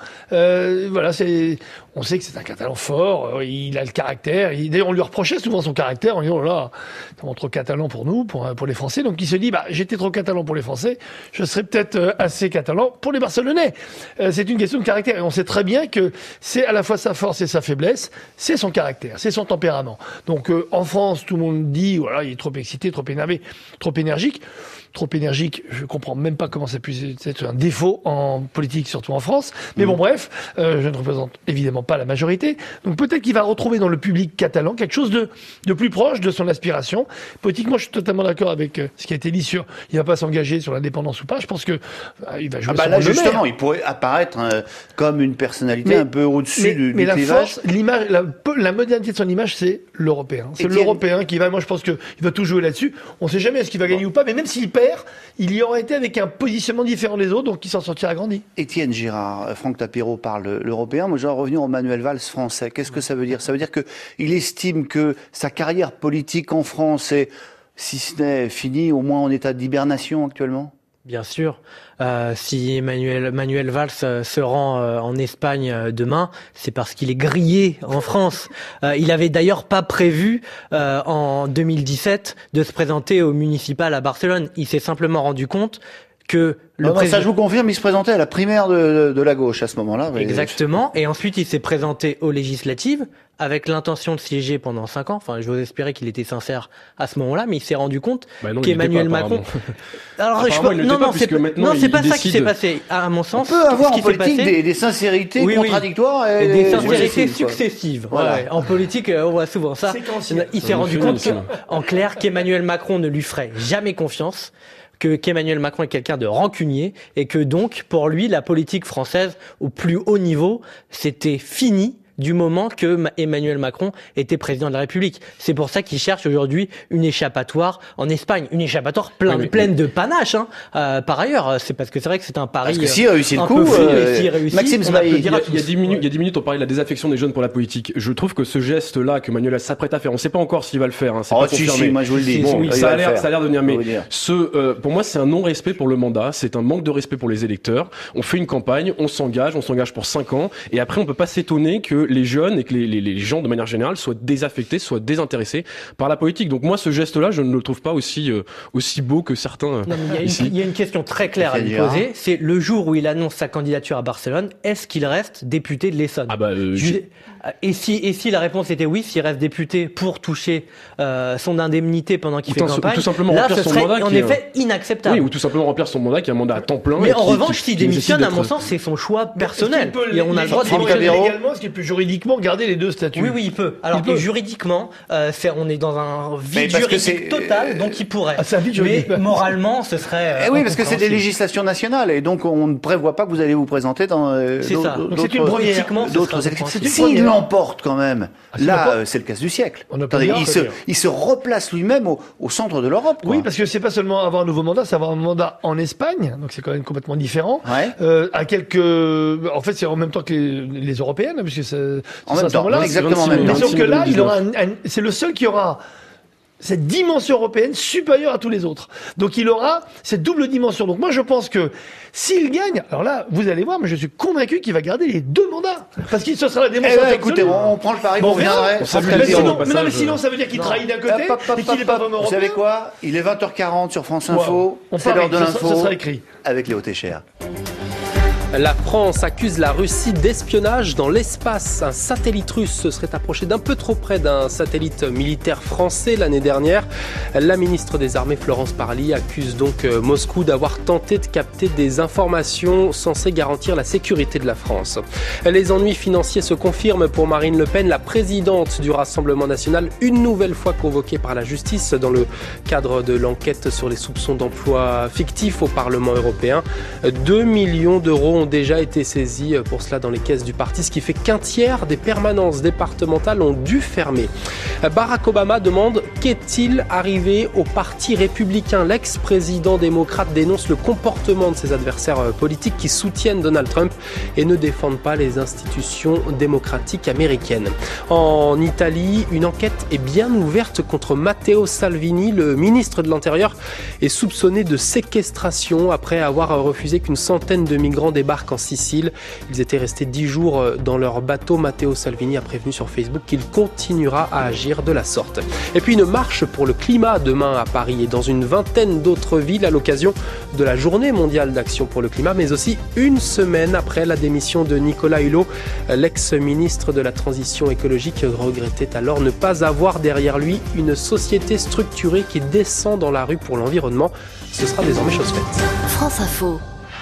On sait que c'est un Catalan fort, il a le caractère. D'ailleurs, on lui reprochait souvent son caractère. On lui dit, oh là, t'es trop catalan pour nous, pour les Français. Donc, il se dit, j'étais trop catalan pour les Français, je serais peut-être assez catalan pour les Barcelonais. C'est une question de caractère. Et on sait très bien que c'est à la fois sa force et sa faiblesse, c'est son caractère, c'est son tempérament. Donc, en France, tout le monde dit, voilà, il est trop excité, trop énervé, trop énergique. Trop énergique, je comprends même pas comment ça puisse être un défaut en politique, surtout en France. Mais bon, bref, je ne représente évidemment pas la majorité. Donc peut-être qu'il va retrouver dans le public catalan quelque chose de plus proche de son aspiration. Politiquement, je suis totalement d'accord avec ce qui a été dit sur il va pas s'engager sur l'indépendance ou pas. Je pense que il va jouer son là rôle justement, de maire. Il pourrait apparaître comme une personnalité un peu au-dessus du mais la clivage. Force, l'image, la modernité de son image, c'est l'Européen. C'est l'Européen qui va. Moi, je pense qu'il va tout jouer là-dessus. On sait jamais est-ce qu'il va gagner ou pas, mais même s'il perd, il y aurait été avec un positionnement différent des autres, donc il s'en sortira grandi. Étienne Girard, Franck Tapiro parle l'européen. Moi, je vais revenir au Manuel Valls français. Qu'est-ce que ça veut dire? Ça veut dire qu'il estime que sa carrière politique en France est, si ce n'est finie, au moins en état d'hibernation actuellement? Bien sûr. Si Manuel Valls se rend en Espagne demain, c'est parce qu'il est grillé en France. Il avait d'ailleurs pas prévu en 2017 de se présenter au municipal à Barcelone. Il s'est simplement rendu compte que le président... Ça, je vous confirme, il se présentait à la primaire de la gauche à ce moment-là. Exactement. Et ensuite, il s'est présenté aux législatives avec l'intention de siéger pendant 5 ans. Enfin, je veux espérer qu'il était sincère à ce moment-là, mais il s'est rendu compte qu'Emmanuel Macron... Alors, c'est pas ça qui s'est passé. À mon sens, on peut avoir en politique des sincérités contradictoires et des sincérités successives. Voilà. En politique, on voit souvent ça. Il s'est rendu compte en clair qu'Emmanuel Macron ne lui ferait jamais confiance, qu'Emmanuel Macron est quelqu'un de rancunier et que donc, pour lui, la politique française au plus haut niveau, c'était fini du moment que Emmanuel Macron était président de la République. C'est pour ça qu'il cherche aujourd'hui une échappatoire en Espagne, une échappatoire pleine de panache. Par ailleurs, c'est parce que c'est vrai que c'est un pari. Parce que s'il réussit le coup, Maxime Zbaï, il y a 10 minutes, on parlait de la désaffection des jeunes pour la politique. Je trouve que ce geste-là que Manuel s'apprête à faire, on ne sait pas encore s'il va le faire. C'est pas confirmé. Moi je vous le dis. Bon, ça a l'air de venir. Mais pour moi, c'est un non-respect pour le mandat. C'est un manque de respect pour les électeurs. On fait une campagne, on s'engage pour 5 ans, et après on peut pas s'étonner que les jeunes et que les gens de manière générale soient désaffectés, soient désintéressés par la politique. Donc moi, ce geste-là, je ne le trouve pas aussi beau que certains ici. Il y a une question très claire à lui poser. C'est le jour où il annonce sa candidature à Barcelone, est-ce qu'il reste député de l'Essonne? Et si la réponse était oui, s'il reste député pour toucher son indemnité pendant qu'il fait campagne, tout simplement là, remplir ce son serait mandat en effet inacceptable. Oui, ou tout simplement remplir son mandat qui est un mandat à temps plein. Mais en revanche, s'il démissionne, à mon sens, c'est son choix personnel. Et on a le droit de démissionner légalement, ce qui est plus juridiquement garder les deux statuts. Oui, il peut. Alors juridiquement, on est dans un vide juridique total, donc il pourrait. Mais moralement, ce serait. Oui, parce que c'est des législations nationales et donc on ne prévoit pas que vous allez vous présenter dans d'autres élections. S'il l'emporte quand même, là, c'est le casse du siècle. Il se replace lui-même au centre de l'Europe. Oui, parce que c'est pas seulement avoir un nouveau mandat, c'est avoir un mandat en Espagne, donc c'est quand même complètement différent. En fait, c'est en même temps que les européennes, parce que en même temps, exactement. Mais sauf que là, c'est le seul qui aura cette dimension européenne supérieure à tous les autres. Donc il aura cette double dimension. Donc moi je pense que s'il gagne, alors là vous allez voir, mais je suis convaincu qu'il va garder les 2 mandats. Parce que ce sera la démonstration. Écoutez, on prend le pari, on reviendrait. Mais sinon ça veut dire qu'il trahit d'un côté et qu'il n'est pas vraiment européen. Vous savez quoi? Il est 20h40 sur France Info. C'est l'heure de l'info. Ça sera écrit. Avec Léo Técher. La France accuse la Russie d'espionnage dans l'espace. Un satellite russe se serait approché d'un peu trop près d'un satellite militaire français l'année dernière. La ministre des Armées, Florence Parly, accuse donc Moscou d'avoir tenté de capter des informations censées garantir la sécurité de la France. Les ennuis financiers se confirment pour Marine Le Pen, la présidente du Rassemblement national, une nouvelle fois convoquée par la justice dans le cadre de l'enquête sur les soupçons d'emploi fictifs au Parlement européen. 2 millions d'euros ont déjà été saisis pour cela dans les caisses du parti, ce qui fait qu'un tiers des permanences départementales ont dû fermer. Barack Obama demande qu'est-il arrivé au parti républicain. L'ex-président démocrate dénonce le comportement de ses adversaires politiques qui soutiennent Donald Trump et ne défendent pas les institutions démocratiques américaines. En Italie, une enquête est bien ouverte contre Matteo Salvini. Le ministre de l'Intérieur est soupçonné de séquestration après avoir refusé qu'une centaine de migrants débarquent en Sicile. Ils étaient restés 10 jours dans leur bateau. Matteo Salvini a prévenu sur Facebook qu'il continuera à agir de la sorte. Et puis une marche pour le climat demain à Paris et dans une vingtaine d'autres villes à l'occasion de la Journée mondiale d'action pour le climat, mais aussi une semaine après la démission de Nicolas Hulot. L'ex-ministre de la Transition écologique regrettait alors ne pas avoir derrière lui une société structurée qui descend dans la rue pour l'environnement. Ce sera désormais chose faite. France Info.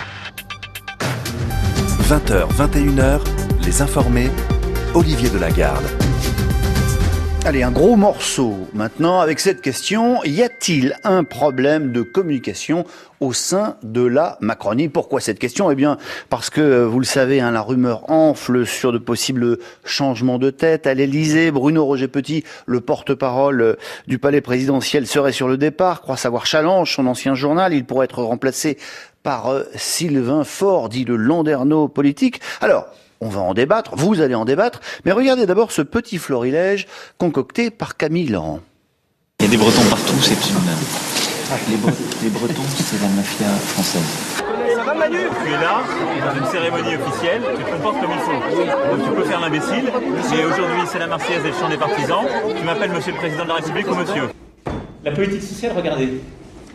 20h, 21h, les informés, Olivier Delagarde. Allez, un gros morceau maintenant avec cette question. Y a-t-il un problème de communication au sein de la Macronie? Pourquoi cette question? Eh bien, parce que, vous le savez, la rumeur enfle sur de possibles changements de tête à l'Élysée. Bruno Roger-Petit, le porte-parole du palais présidentiel, serait sur le départ. Croit savoir Challenge, son ancien journal. Il pourrait être remplacé par Sylvain Faure, dit le Landerneau politique. Alors, on va en débattre, vous allez en débattre, mais regardez d'abord ce petit florilège concocté par Camille Laurent. Il y a des Bretons partout, c'est les Bretons, c'est la mafia française. Ça va Manu? Tu es là, dans une cérémonie officielle, tu te comportes comme il faut. Donc tu peux faire l'imbécile, mais aujourd'hui c'est la Marseillaise et le chant des partisans. Tu m'appelles monsieur le président de la République ou monsieur? La politique sociale, regardez.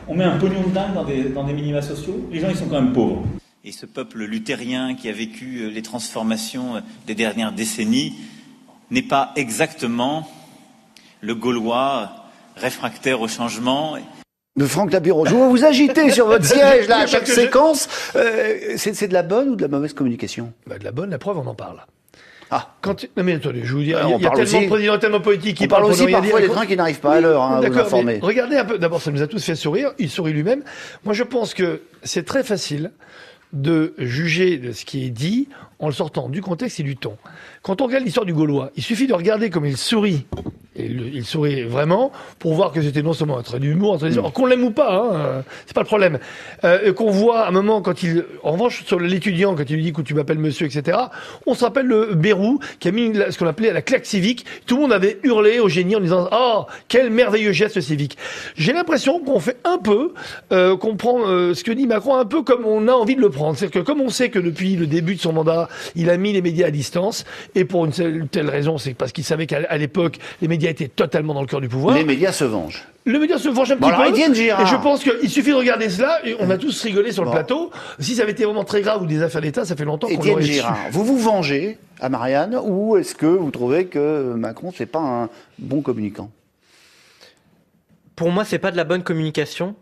On met un pognon de dingue dans des minima sociaux. Les gens, ils sont quand même pauvres. Et ce peuple luthérien qui a vécu les transformations des dernières décennies n'est pas exactement le Gaulois réfractaire au changement. De Franck Tapiro, je vois vous agiter sur votre siège là à chaque séquence. C'est de la bonne ou de la mauvaise communication? De la bonne, la preuve, on en parle. Ah. Non mais attendez, je vous dis, il y a tellement aussi, de présidents, tellement politiques qui on parle aussi parfois dire, des trains qui n'arrivent pas à l'heure, hein, à vous informer. Regardez un peu, d'abord ça nous a tous fait sourire, il sourit lui-même. Moi je pense que c'est très facile de juger de ce qui est dit en le sortant du contexte et du ton. Quand on regarde l'histoire du Gaulois, il suffit de regarder comme il sourit, et il sourit vraiment, pour voir que c'était non seulement un trait d'humour, qu'on l'aime ou pas, hein, c'est pas le problème. Qu'on voit à un moment, en revanche, sur l'étudiant, quand il lui dit que tu m'appelles monsieur, etc., on se rappelle le Bérou, qui a mis ce qu'on appelait la claque civique. Tout le monde avait hurlé au génie en disant « Oh, quel merveilleux geste civique !» J'ai l'impression qu'on fait un peu, qu'on prend ce que dit Macron un peu comme on a envie de le prendre. C'est-à-dire que comme on sait que depuis le début de son mandat, il a mis les médias à distance, et pour une telle raison, c'est parce qu'il savait qu'à l'époque, les médias étaient totalement dans le cœur du pouvoir. Les médias se vengent. Le média se venge un petit peu. Étienne Girard. Et je pense qu'il suffit de regarder cela, et on a tous rigolé sur le plateau. Si ça avait été vraiment très grave ou des affaires d'État, ça fait longtemps qu'on l'aurait su. Étienne Girard, vous vous vengez à Marianne, ou est-ce que vous trouvez que Macron, c'est pas un bon communicant? Pour moi, c'est pas de la bonne communication,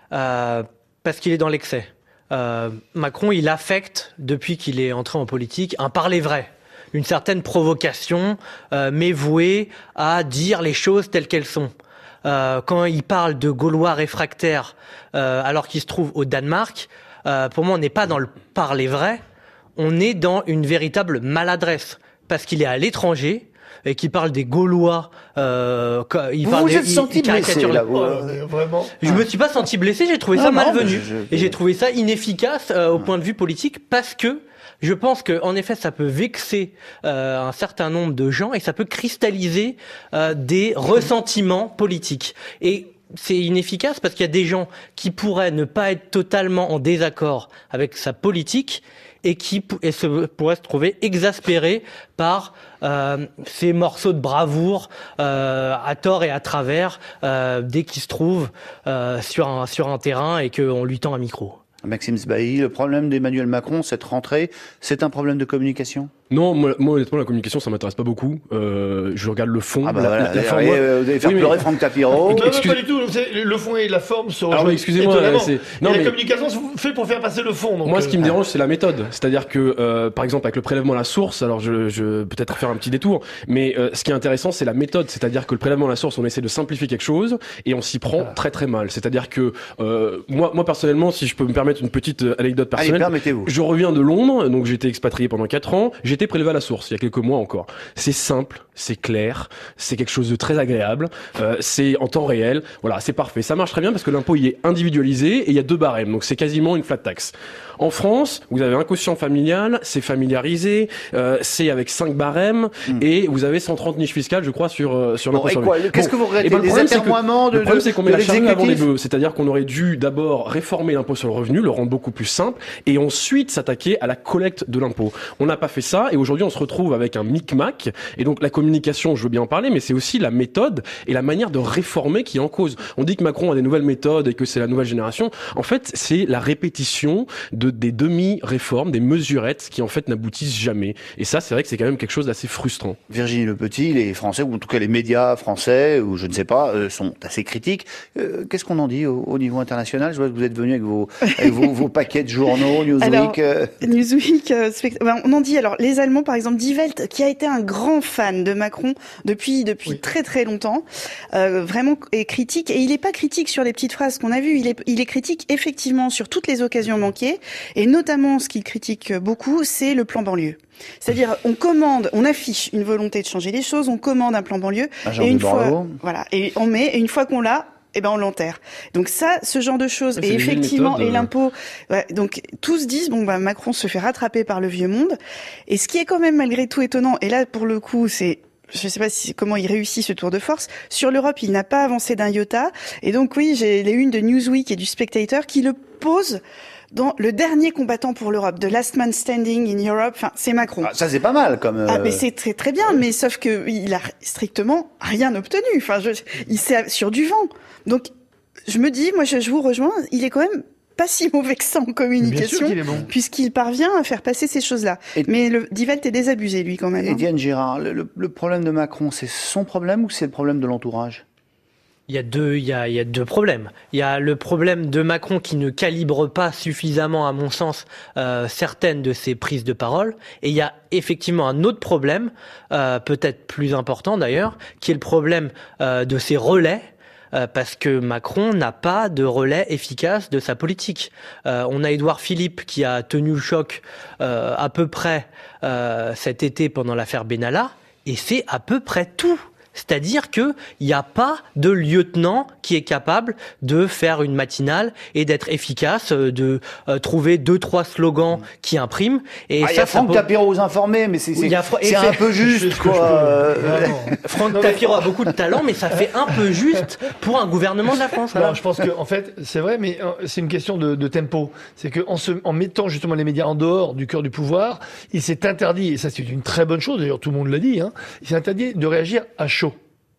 parce qu'il est dans l'excès. Macron, il affecte, depuis qu'il est entré en politique, un parler vrai. Une certaine provocation, mais vouée à dire les choses telles qu'elles sont. Quand il parle de Gaulois réfractaires, alors qu'il se trouve au Danemark, pour moi, on n'est pas dans le parler vrai, on est dans une véritable maladresse, parce qu'il est à l'étranger, et qu'il parle des Gaulois. Vous êtes senti blessé, là, vraiment. Je me suis pas senti blessé, j'ai trouvé ça malvenu. Et j'ai trouvé ça inefficace au point de vue politique, parce que je pense que, en effet, ça peut vexer un certain nombre de gens et ça peut cristalliser des ressentiments politiques. Et c'est inefficace parce qu'il y a des gens qui pourraient ne pas être totalement en désaccord avec sa politique et qui pourraient se trouver exaspérés par ces morceaux de bravoure à tort et à travers dès qu'ils se trouvent sur un terrain et qu'on lui tend un micro. Maxime Sbailly, le problème d'Emmanuel Macron, cette rentrée, c'est un problème de communication? Non, moi honnêtement, la communication, ça m'intéresse pas beaucoup. Je regarde le fond. Ah bah voilà, vous allez faire pleurer Franck Tapiro. Non, pas du tout. Le fond et la forme sont... Ah oui, excusez-moi. La communication, c'est fait pour faire passer le fond. Donc moi, ce qui me dérange, c'est la méthode. C'est-à-dire que, par exemple, avec le prélèvement à la source, alors je peut-être faire un petit détour, mais ce qui est intéressant, c'est la méthode. C'est-à-dire que le prélèvement à la source, on essaie de simplifier quelque chose et on s'y prend très très mal. C'est-à-dire que moi personnellement, si je peux me permettre une petite anecdote personnelle, allez, permettez-vous. Je reviens de Londres, donc j'étais expatrié pendant 4 ans. J'étais prélevé à la source il y a quelques mois encore. C'est simple, c'est clair, c'est quelque chose de très agréable, c'est en temps réel. Voilà, c'est parfait. Ça marche très bien parce que l'impôt il est individualisé et il y a 2 barèmes, donc c'est quasiment une flat tax. En France, vous avez un quotient familial, c'est familiarisé, c'est avec 5 barèmes et vous avez 130 niches fiscales, je crois, sur l'impôt sur le revenu. Qu'est-ce que vous regrettez, les atermoiements de l'exécutif? Le problème, c'est qu'on met la charrue avant les bœufs. C'est-à-dire qu'on aurait dû d'abord réformer l'impôt sur le revenu, le rendre beaucoup plus simple, et ensuite s'attaquer à la collecte de l'impôt. On n'a pas fait ça, et aujourd'hui, on se retrouve avec un micmac. Et donc, la communication, je veux bien en parler, mais c'est aussi la méthode et la manière de réformer qui est en cause. On dit que Macron a des nouvelles méthodes et que c'est la nouvelle génération. En fait, c'est la répétition des demi-réformes, des mesurettes qui en fait n'aboutissent jamais. Et ça, c'est vrai que c'est quand même quelque chose d'assez frustrant. Virginie Lepetit, les Français, ou en tout cas les médias français, ou je ne sais pas, sont assez critiques. Qu'est-ce qu'on en dit au niveau international? Je vois que vous êtes venu avec vos paquets de journaux, Newsweek. Alors, Newsweek, on en dit, alors les Allemands, par exemple, Die Welt, qui a été un grand fan de Macron depuis très très longtemps, vraiment est critique. Et il n'est pas critique sur les petites phrases qu'on a vues, il est critique effectivement sur toutes les occasions manquées. Et notamment, ce qu'il critique beaucoup, c'est le plan banlieue. C'est-à-dire, on affiche une volonté de changer les choses, on commande un plan banlieue, et une fois qu'on l'a, on l'enterre. Donc ça, ce genre de choses, et effectivement, et l'impôt, donc tous disent, Macron se fait rattraper par le vieux monde. Et ce qui est quand même malgré tout étonnant, et là, pour le coup, je ne sais pas comment il réussit ce tour de force. Sur l'Europe, il n'a pas avancé d'un iota. Et donc oui, j'ai les unes de Newsweek et du Spectator qui le posent dans le dernier combattant pour l'Europe, the last man standing in Europe. Enfin, c'est Macron. Ah, ça c'est pas mal comme. Mais c'est très très bien. Mais sauf que il a strictement rien obtenu. Enfin, il s'est sur du vent. Donc je me dis, moi je vous rejoins, il est quand même pas si mauvais que ça en communication, puisqu'il parvient à faire passer ces choses-là. Mais Die Welt est désabusé, lui, quand même. Et Diane Girard, le problème de Macron, c'est son problème ou c'est le problème de l'entourage ? Il y a deux problèmes. Il y a le problème de Macron qui ne calibre pas suffisamment, à mon sens, certaines de ses prises de parole. Et il y a effectivement un autre problème, peut-être plus important d'ailleurs, qui est le problème de ses relais. Parce que Macron n'a pas de relais efficace de sa politique. On a Édouard Philippe qui a tenu le choc à peu près cet été pendant l'affaire Benalla, et c'est à peu près tout. C'est-à-dire qu'il n'y a pas de lieutenant qui est capable de faire une matinale et d'être efficace, de trouver 2-3 slogans qui impriment. Et il y a Franck Tapiro aux informés, mais c'est un peu juste, quoi. Franck Tapiro a beaucoup de talent, mais ça fait un peu juste pour un gouvernement de la France. Non, je pense que, en fait, c'est vrai, mais c'est une question de tempo. C'est qu'en mettant justement les médias en dehors du cœur du pouvoir, il s'est interdit, et ça c'est une très bonne chose, d'ailleurs tout le monde l'a dit, il s'est interdit de réagir à chaud.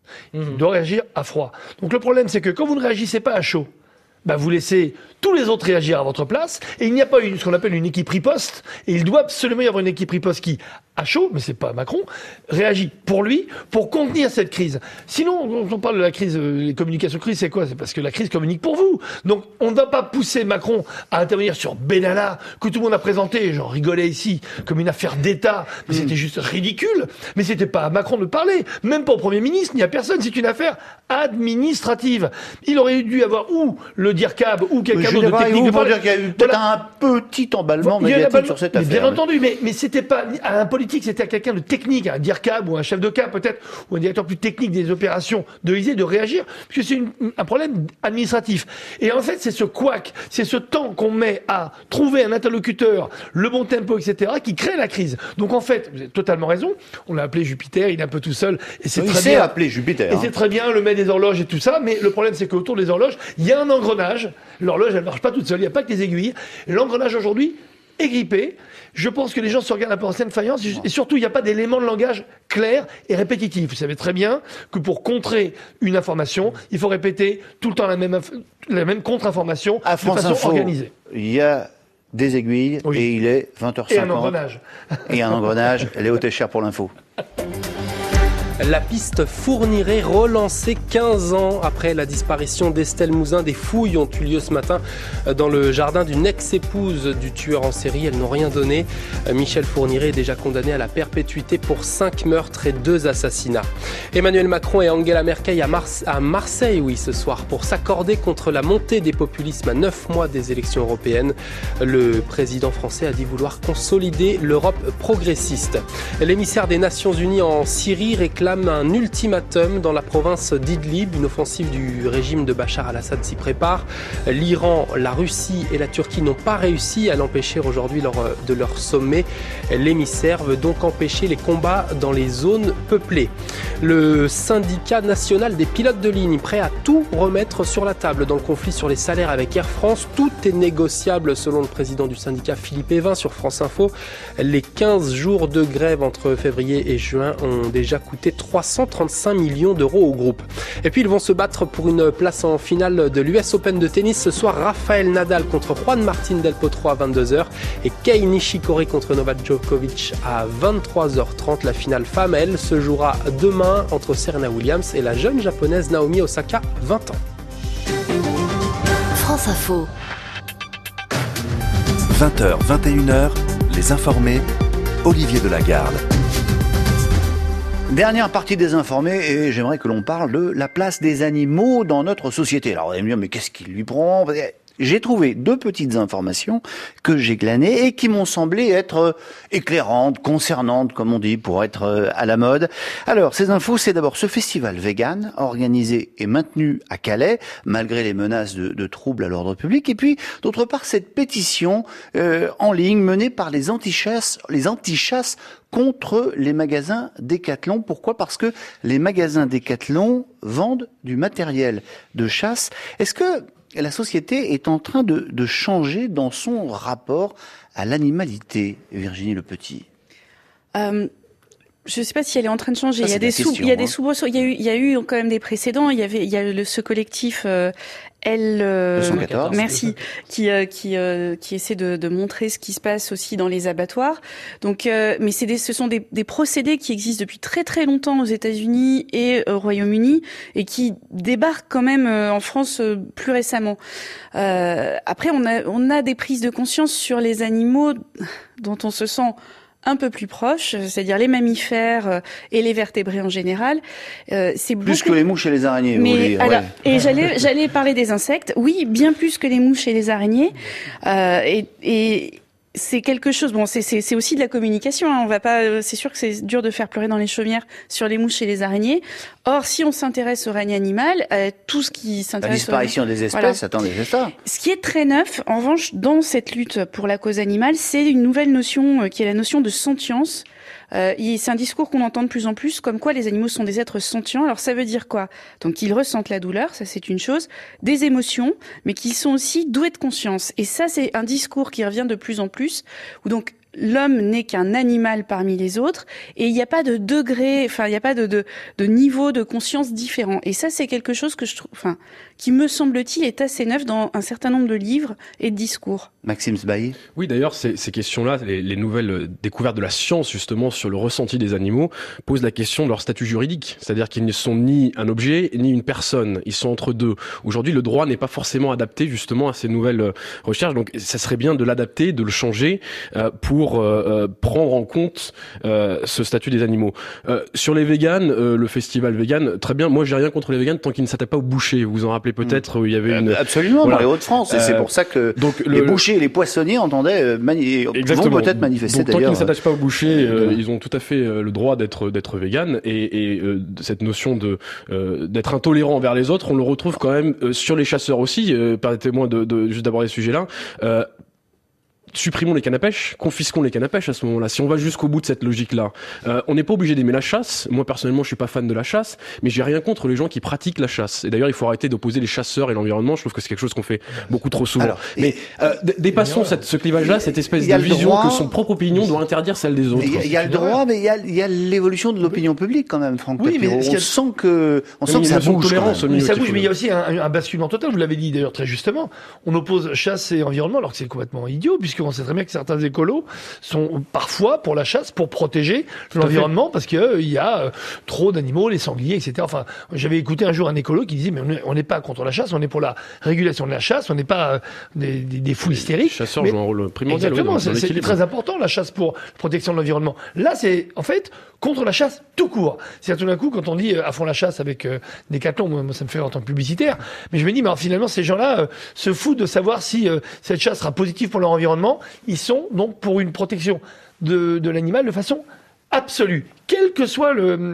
Il doit réagir à froid. Donc le problème, c'est que quand vous ne réagissez pas à chaud, vous laissez tous les autres réagir à votre place, et il n'y a pas ce qu'on appelle une équipe riposte, et il doit absolument y avoir une équipe riposte qui, à chaud, mais c'est pas Macron, réagit pour lui, pour contenir cette crise. Sinon, quand on parle de la crise, les communications crise, c'est quoi ? C'est parce que la crise communique pour vous. Donc, on ne va pas pousser Macron à intervenir sur Benalla, que tout le monde a présenté, j'en rigolais ici, comme une affaire d'État, mais c'était juste ridicule. Mais c'était pas à Macron de parler, même pas au Premier ministre, ni à personne, c'est une affaire administrative. Il aurait dû avoir ou le DIRCAB, ou quelqu'un d'autre de technique de parler. Dire qu'il y a eu peut-être un petit emballement médiatique sur cette affaire. Bien entendu, mais c'était pas à un politique, c'était à quelqu'un de technique, à un DIRCAB ou un chef de cas peut-être, ou un directeur plus technique des opérations de l'Élysée de réagir, puisque c'est un problème administratif. Et en fait, c'est ce couac, c'est ce temps qu'on met à trouver un interlocuteur, le bon tempo, etc., qui crée la crise. Donc en fait, vous avez totalement raison, on l'a appelé Jupiter, il est un peu tout seul, et c'est très bien. Appelé Jupiter. Et c'est très bien, le mettre des horloges et tout ça, mais le problème c'est qu'autour des horloges, il y a un engrenage. L'horloge, elle marche pas toute seule, il n'y a pas que des aiguilles. L'engrenage aujourd'hui est grippé. Je pense que les gens se regardent un peu en scène faïence, et surtout, il n'y a pas d'éléments de langage clairs et répétitifs. Vous savez très bien que pour contrer une information, il faut répéter tout le temps la même contre-information de façon organisée. Il y a des aiguilles, et il est 20h50. Et un engrenage. Et un engrenage. Léo Técher pour l'info. La piste Fourniret relancée 15 ans après la disparition d'Estelle Mouzin. Des fouilles ont eu lieu ce matin dans le jardin d'une ex-épouse du tueur en série. Elles n'ont rien donné. Michel Fourniret est déjà condamné à la perpétuité pour 5 meurtres et 2 assassinats. Emmanuel Macron et Angela Merkel à Marseille, ce soir, pour s'accorder contre la montée des populismes à 9 mois des élections européennes. Le président français a dit vouloir consolider l'Europe progressiste. L'émissaire des Nations Unies en Syrie réclame un ultimatum dans la province d'Idlib. Une offensive du régime de Bachar al-Assad s'y prépare. L'Iran, la Russie et la Turquie n'ont pas réussi à l'empêcher aujourd'hui de leur sommet. L'émissaire veut donc empêcher les combats dans les zones peuplées. Le syndicat national des pilotes de ligne, prêt à tout remettre sur la table dans le conflit sur les salaires avec Air France. Tout est négociable selon le président du syndicat Philippe Evin sur France Info. Les 15 jours de grève entre février et juin ont déjà coûté 335 millions d'euros au groupe. Et puis ils vont se battre pour une place en finale de l'US Open de tennis. Ce soir, Rafael Nadal contre Juan Martín del Potro à 22h et Kei Nishikori contre Novak Djokovic à 23h30. La finale femme, elle, se jouera demain entre Serena Williams et la jeune japonaise Naomi Osaka, 20 ans. France Info. 20h, 21h, les informés, Olivier Delagarde. Dernière partie des informés, et j'aimerais que l'on parle de la place des animaux dans notre société. Alors, vous allez me dire, mais qu'est-ce qui lui prend ? J'ai trouvé 2 petites informations que j'ai glanées et qui m'ont semblé être éclairantes, concernantes, comme on dit, pour être à la mode. Alors, ces infos, c'est d'abord ce festival vegan, organisé et maintenu à Calais, malgré les menaces de troubles à l'ordre public. Et puis, d'autre part, cette pétition en ligne menée par les antichasses contre les magasins Decathlon. Pourquoi ? Parce que les magasins Decathlon vendent du matériel de chasse. Est-ce que la société est en train de changer dans son rapport à l'animalité, Virginie Lepetit ? je sais pas si elle est en train de changer. Ça, Il y a des soubresauts. Il y a eu quand même des précédents. Il y a ce collectif L214, merci, qui essaie de montrer ce qui se passe aussi dans les abattoirs. Donc, mais ce sont des procédés qui existent depuis très très longtemps aux États-Unis et au Royaume-Uni et qui débarquent quand même en France plus récemment. Après, on a des prises de conscience sur les animaux dont on se sent un peu plus proche, c'est-à-dire les mammifères et les vertébrés en général. C'est plus que les mouches et les araignées. Mais et j'allais parler des insectes. Oui, bien plus que les mouches et les araignées. Et c'est quelque chose. Bon, c'est aussi de la communication. Hein. On va pas. C'est sûr que c'est dur de faire pleurer dans les chaumières sur les mouches et les araignées. Or, si on s'intéresse au règne animal, tout ce qui s'intéresse la disparition des espèces, voilà. Attendez, c'est ça. Ce qui est très neuf, en revanche, dans cette lutte pour la cause animale, c'est une nouvelle notion qui est la notion de sentience. C'est un discours qu'on entend de plus en plus, comme quoi les animaux sont des êtres sentients. Alors ça veut dire quoi? Donc qu'ils ressentent la douleur, ça c'est une chose, des émotions, mais qui sont aussi doués de conscience. Et ça c'est un discours qui revient de plus en plus, où donc l'homme n'est qu'un animal parmi les autres, et il n'y a pas de degré, enfin il n'y a pas de niveau de conscience différent. Et ça c'est quelque chose que je trouve, qui me semble-t-il est assez neuf dans un certain nombre de livres et de discours. Maxime Sbailly. Oui, d'ailleurs, ces questions-là, les nouvelles découvertes de la science, justement, sur le ressenti des animaux, posent la question de leur statut juridique. C'est-à-dire qu'ils ne sont ni un objet, ni une personne. Ils sont entre deux. Aujourd'hui, le droit n'est pas forcément adapté, justement, à ces nouvelles recherches. Donc, ça serait bien de l'adapter, de le changer, pour prendre en compte ce statut des animaux. Sur les véganes, le festival vegan, très bien. Moi, j'ai rien contre les véganes tant qu'ils ne s'attaquent pas aux bouchers. Vous vous en rappelez peut-être, il y avait une... Absolument, voilà. Dans les Hauts-de-France. Et c'est pour ça que donc, les bouchers et les poissonniers entendaient vont peut-être manifester. Donc, d'ailleurs. Tant qu'ils ne s'attachent pas aux bouchers, ils ont tout à fait le droit d'être véganes. Et cette notion d'être intolérant envers les autres, on le retrouve quand même sur les chasseurs aussi. Permettez-moi juste d'aborder ce sujet-là. Supprimons les cannes à pêche, confisquons les cannes à pêche à ce moment-là. Si on va jusqu'au bout de cette logique-là, on n'est pas obligé d'aimer la chasse. Moi, personnellement, je suis pas fan de la chasse, mais j'ai rien contre les gens qui pratiquent la chasse. Et d'ailleurs, il faut arrêter d'opposer les chasseurs et l'environnement. Je trouve que c'est quelque chose qu'on fait beaucoup trop souvent. Alors, mais dépassons ce clivage-là, cette espèce de vision que son propre opinion doit interdire celle des autres. Il y a le droit, mais il y a l'évolution de l'opinion publique quand même, Franck Tapiro. On sent que ça bouge. Mais ça bouge, mais il y a aussi un basculement total. Vous l'avez dit d'ailleurs très justement. On oppose chasse et environnement alors que c'est complètement idiot, puisque on sait très bien que certains écolos sont parfois pour la chasse, pour protéger l'environnement, parce qu'il y a trop d'animaux, les sangliers, etc. Enfin, j'avais écouté un jour un écolo qui disait, mais on n'est pas contre la chasse, on est pour la régulation de la chasse, on n'est pas des fous hystériques. Les chasseurs jouent un rôle primordial. Exactement, c'est très important, la chasse pour la protection de l'environnement. Là, c'est en fait contre la chasse tout court. C'est-à-dire tout d'un coup, quand on dit à fond la chasse avec Decathlon, moi ça me fait en tant que publicitaire, mais je me dis, mais alors, finalement, ces gens-là se foutent de savoir si cette chasse sera positive pour leur environnement. Ils sont donc pour une protection de l'animal de façon absolue, quelles que soient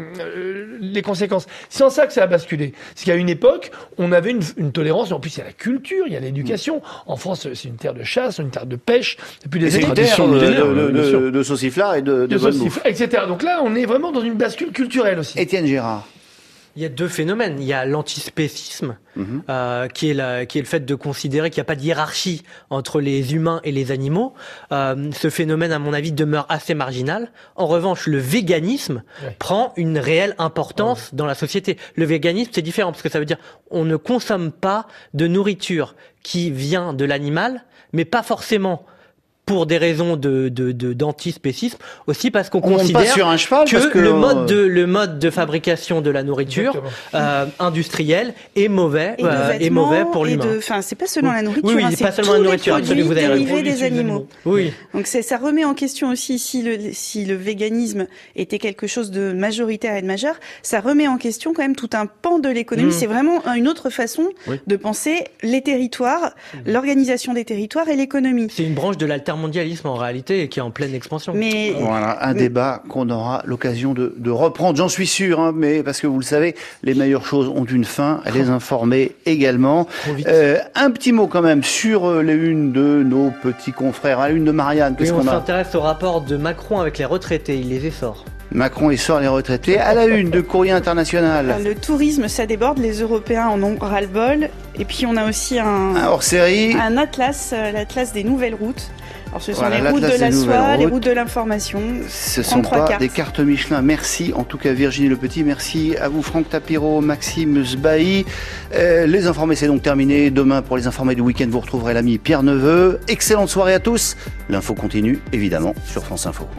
les conséquences. C'est en ça que ça a basculé. Parce qu'à une époque, on avait une tolérance, en plus il y a la culture, il y a l'éducation. En France, c'est une terre de chasse, une terre de pêche, depuis des années. De sauciflard et de bonne bouffe. Etc. Donc là, on est vraiment dans une bascule culturelle aussi. Étienne Gérard. Il y a deux phénomènes. Il y a l'antispécisme, qui est le fait de considérer qu'il n'y a pas de hiérarchie entre les humains et les animaux. Ce phénomène, à mon avis, demeure assez marginal. En revanche, le véganisme prend une réelle importance dans la société. Le véganisme, c'est différent parce que ça veut dire on ne consomme pas de nourriture qui vient de l'animal, mais pas forcément pour des raisons d'antispécisme, aussi parce qu'on considère sur un cheval que le mode de fabrication de la nourriture industrielle est mauvais pour l'humain. Enfin, c'est pas seulement la nourriture, c'est pas seulement la nourriture, tous les produits dérivés des animaux. Oui. Donc ça remet en question aussi si le véganisme était quelque chose de majoritaire et de majeur, ça remet en question quand même tout un pan de l'économie. C'est vraiment une autre façon de penser les territoires, l'organisation des territoires et l'économie. C'est une branche de l'altermondialisme en réalité et qui est en pleine expansion. Voilà, un débat qu'on aura l'occasion de reprendre, j'en suis sûr, mais parce que vous le savez, les meilleures choses ont une fin, les informer également. Un petit mot quand même sur les unes de nos petits confrères, à l'une de Marianne. On s'intéresse au rapport de Macron avec les retraités, il les essore. Macron essore les retraités. À la une de Courrier International. Le tourisme, ça déborde. Les Européens en ont ras-le-bol. Et puis on a aussi un hors-série, un atlas, l'atlas des nouvelles routes. Alors ce sont les routes de la soie, les routes de l'information. Ce ne sont pas des cartes Michelin. Merci en tout cas Virginie Le Petit, merci à vous Franck Tapiro, Maxime Sbahi. Les informés, c'est donc terminé. Demain, pour les informés du week-end, vous retrouverez l'ami Pierre Neveu. Excellente soirée à tous. L'info continue évidemment sur France Info.